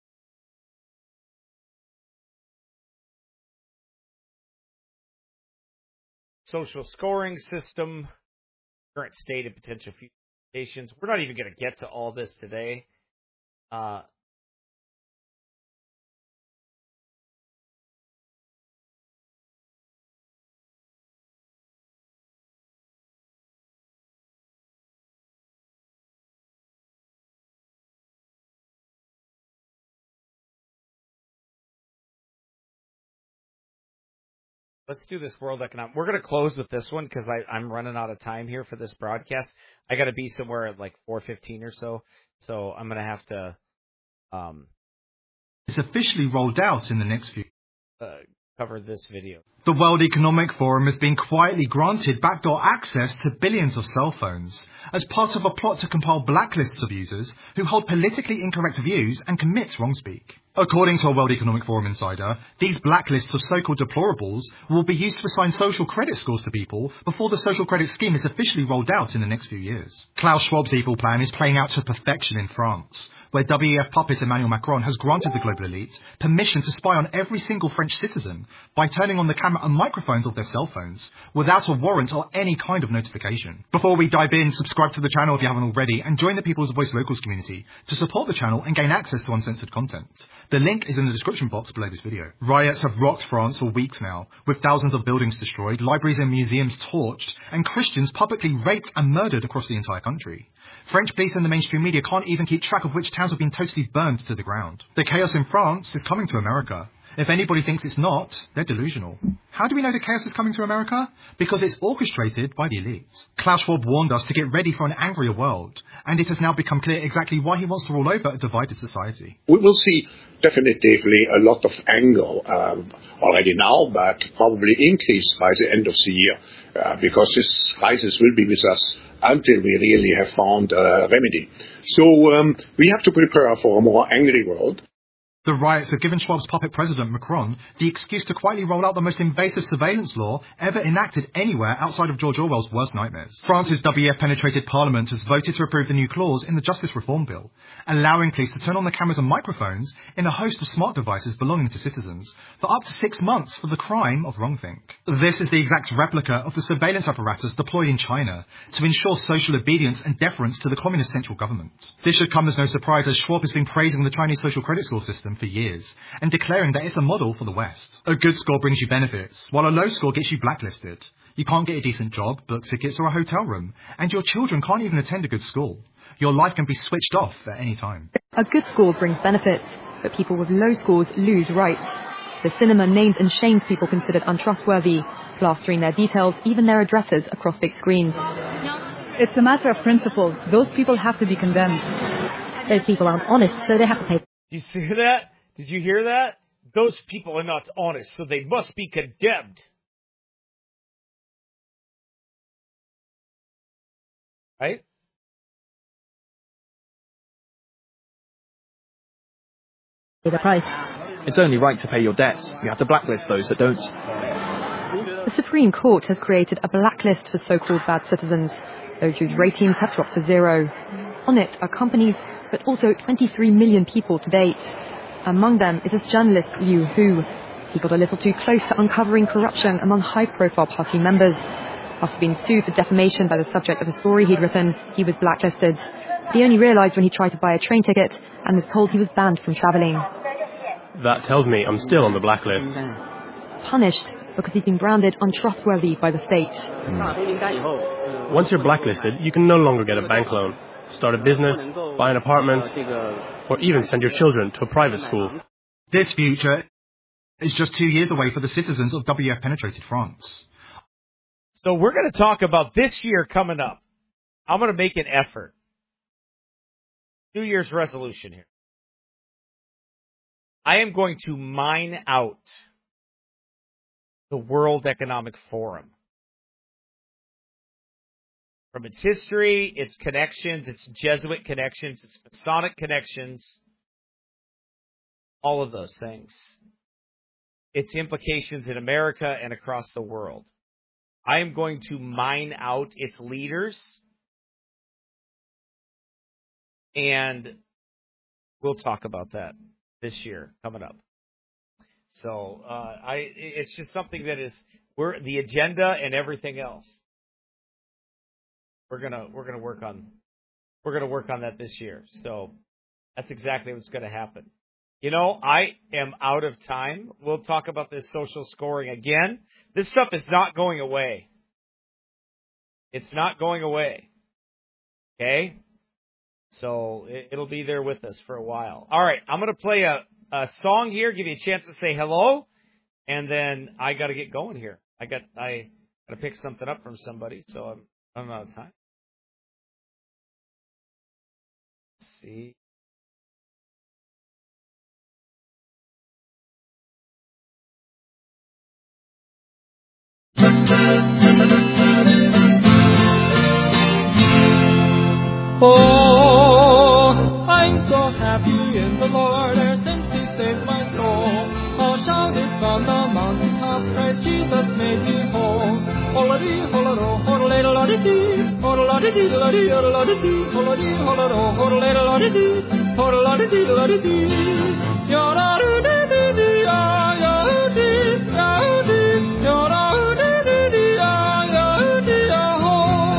Social scoring system, current state and potential future implications. We're not even going to get to all this today. Uh, Let's do this World Economic. We're going to close with this one because I'm running out of time here for this broadcast. I got to be somewhere at like four fifteen or so, so I'm going to have to. Um, it's officially rolled out in the next few. Uh, cover this video. The World Economic Forum has been quietly granted backdoor access to billions of cell phones as part of a plot to compile blacklists of users who hold politically incorrect views and commit wrongspeak. According to a World Economic Forum insider, these blacklists of so-called deplorables will be used to assign social credit scores to people before the social credit scheme is officially rolled out in the next few years. Klaus Schwab's evil plan is playing out to perfection in France, where W E F puppet Emmanuel Macron has granted the global elite permission to spy on every single French citizen by turning on the camera and microphones of their cell phones without a warrant or any kind of notification. Before we dive in, subscribe to the channel if you haven't already and join the People's Voice Locals community to support the channel and gain access to uncensored content. The link is in the description box below this video. Riots have rocked France for weeks now, with thousands of buildings destroyed, libraries and museums torched, and Christians publicly raped and murdered across the entire country. French police and the mainstream media can't even keep track of which towns have been totally burned to the ground. The chaos in France is coming to America. If anybody thinks it's not, they're delusional. How do we know the chaos is coming to America? Because it's orchestrated by the elites. Klaus Schwab warned us to get ready for an angrier world, and it has now become clear exactly why he wants to rule over a divided society. We will see definitively a lot of anger um, already now, but probably increased by the end of the year, uh, because this crisis will be with us until we really have found a remedy. So um, we have to prepare for a more angry world. The riots have given Schwab's puppet president, Macron, the excuse to quietly roll out the most invasive surveillance law ever enacted anywhere outside of George Orwell's worst nightmares. France's W E F-penetrated parliament has voted to approve the new clause in the Justice Reform Bill, allowing police to turn on the cameras and microphones in a host of smart devices belonging to citizens for up to six months for the crime of wrongthink. This is the exact replica of the surveillance apparatus deployed in China to ensure social obedience and deference to the communist central government. This should come as no surprise, as Schwab has been praising the Chinese social credit score system for years and declaring that it's a model for the West. A good score brings you benefits, while a low score gets you blacklisted. You can't get a decent job, book tickets or a hotel room, and your children can't even attend a good school. Your life can be switched off at any time. A good score brings benefits, but people with low scores lose rights. The cinema names and shames people considered untrustworthy, plastering their details, even their addresses, across big screens. It's a matter of principle. Those people have to be condemned. Those people aren't honest, so they have to pay. You see that? Did you hear that? Those people are not honest, so they must be condemned. Right? The price. It's only right to pay your debts. You have to blacklist those that don't. The Supreme Court has created a blacklist for so-called bad citizens, those whose ratings have dropped to zero. On it are companies, but also twenty-three million people to date. Among them is this journalist, Liu Hu. He got a little too close to uncovering corruption among high-profile party members. After being sued for defamation by the subject of a story he'd written, he was blacklisted. He only realized when he tried to buy a train ticket and was told he was banned from traveling. That tells me I'm still on the blacklist. Punished because he'd been branded untrustworthy by the state. Mm. Once you're blacklisted, you can no longer get a bank loan, start a business, buy an apartment, or even send your children to a private school. This future is just two years away for the citizens of W F-penetrated France. So we're going to talk about this year coming up. I'm going to make an effort. New Year's resolution here. I am going to mine out the World Economic Forum. From its history, its connections, its Jesuit connections, its Masonic connections, all of those things. Its implications in America and across the world. I am going to mine out its leaders, and we'll talk about that this year coming up. So uh, I, it's just something that is we're the agenda and everything else. We're gonna we're gonna work on we're gonna work on that this year. So that's exactly what's going to happen. You know, I am out of time. We'll talk about this social scoring again. This stuff is not going away. It's not going away. Okay? So it, it'll be there with us for a while. All right, I'm going to play a, a song here, give you a chance to say hello, and then I got to get going here. I got I got to pick something up from somebody, so I'm, I'm out of time. Let's see. Oh, I'm so happy in the Lord, ever since He saved my soul. I'll shout it from the mountaintops, Christ Jesus made me whole. Ho-la-dee, ho-la-do, ho-la-la-la-dee, ho-la-la-dee, la-dee, ho-la-la-dee, ho-la-dee, ho-la-do, ho-la-la-la-dee, ho-la-la-dee, la-dee, yo-la-dee-dee-dee-dee, ya-ya-dee, ya-dee, yo-la-dee-dee-dee, ya-ya-dee, ya-ho.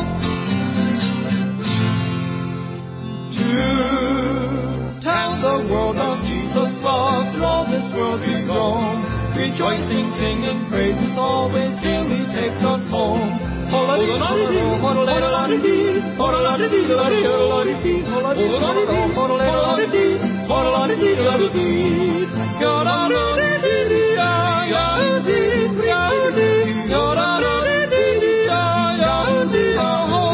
To tell the world of Jesus' love, through all this world we roam, rejoicing, singing praises always till He takes us home. Ho-la-dee, ho-la-la-dee, ho-la-la-dee, la-dee, ho-la-la-dee, ho-la-dee, ho-la-la-dee, ho-la-la-dee, la-dee, yo-la-la-dee, ya-ya-dee, ya-dee, yo-la-la-dee, ya-ya-dee, ya-ho.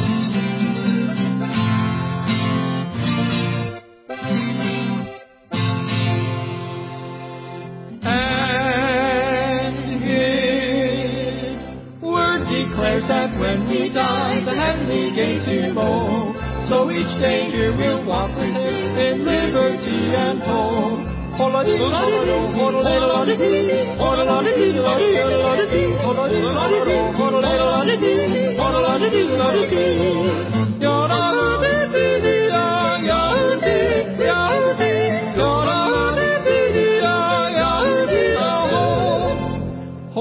And His word declares that when He dies, the heavenly gates He will. So each day here we'll walk with Him in liberty and hope. Ho-la-dee, ho-la-do, ho-la-la-dee, ho-la-la-dee, la-dee, ho-la-dee, ho-la-la-dee, ho-la-la-dee, la-dee, yo-la-la-dee, ya-ya-dee, ya-dee, yo-la-la-dee, ya-ya-dee, ya-ho.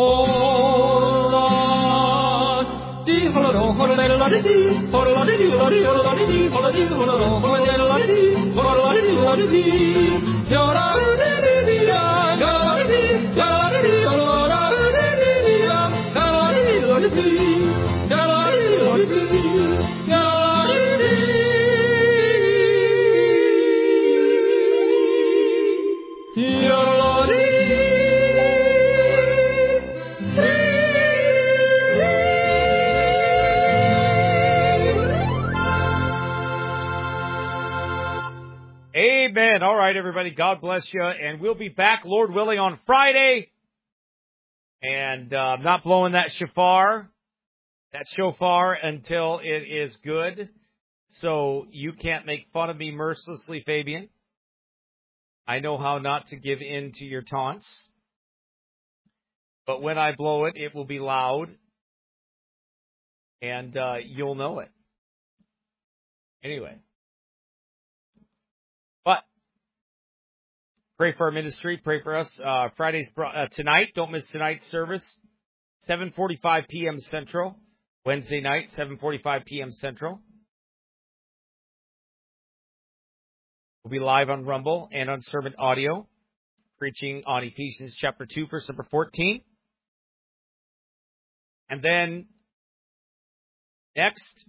Ho-la-dee, ho-la-do, ho-la-la-dee, ho-la-la-dee, la-dee, ho-la-la-dee, ho-la-dee, ho-la-do, ho-la-la-dee, ho-la-la-dee, la-dee, yo-la-la-dee, ya-ya-dee, ya-la-dee, yo-la-la-dee, ya-la-dee, la-dee, ya-la-dee, la-dee, ya-la-dee. Amen. All right, everybody. God bless you. And we'll be back, Lord willing, on Friday. And uh, I'm not blowing that shofar, that shofar until it is good. So you can't make fun of me mercilessly, Fabian. I know how not to give in to your taunts. But when I blow it, it will be loud. And uh, you'll know it. Anyway. But Pray for our ministry. Pray for us. Uh, Friday's uh, tonight. Don't miss tonight's service. seven forty-five p.m. Central. Wednesday night, seven forty-five p.m. Central. We'll be live on Rumble and on Sermon Audio, preaching on Ephesians chapter two, verse number fourteen. And then next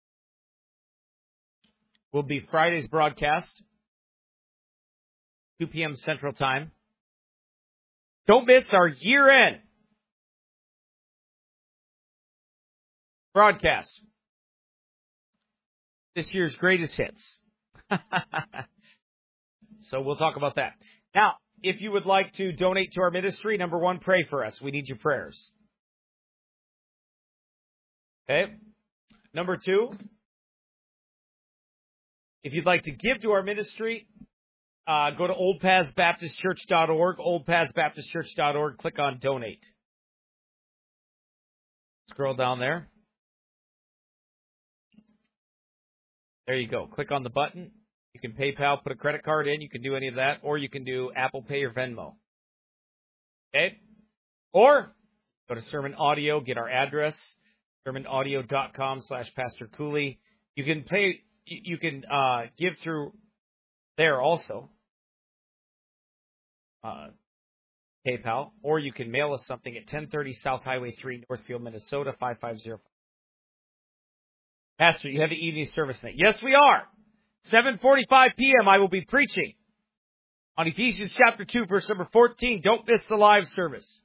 will be Friday's broadcast, two p.m. Central Time. Don't miss our year-end broadcast. This year's greatest hits. So we'll talk about that. Now, if you would like to donate to our ministry, number one, pray for us. We need your prayers. Okay? Number two, if you'd like to give to our ministry, uh, go to old paz baptist church dot org, old paz baptist church dot org, click on Donate. Scroll down there. There you go. Click on the button. You can PayPal, put a credit card in. You can do any of that. Or you can do Apple Pay or Venmo. Okay? Or go to Sermon Audio, get our address, sermon audio dot com slash Pastor Cooley. You can pay, you can uh, give through there also, uh, PayPal. Or you can mail us something at ten thirty South Highway three, Northfield, Minnesota, five five zero five. Pastor, you have the evening service tonight. Yes, we are. seven forty-five p.m. I will be preaching on Ephesians chapter two, verse number fourteen. Don't miss the live service.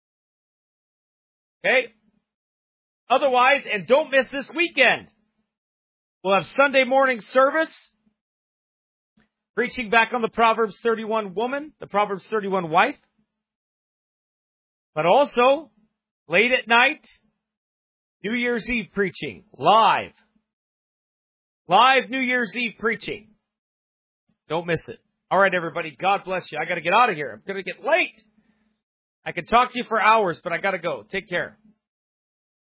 Okay? Otherwise, and don't miss this weekend. We'll have Sunday morning service. Preaching back on the Proverbs thirty-one woman, the Proverbs thirty-one wife. But also, late at night, New Year's Eve preaching, live. Live New Year's Eve preaching. Don't miss it. All right, everybody. God bless you. I got to get out of here. I'm going to get late. I can talk to you for hours, but I got to go. Take care.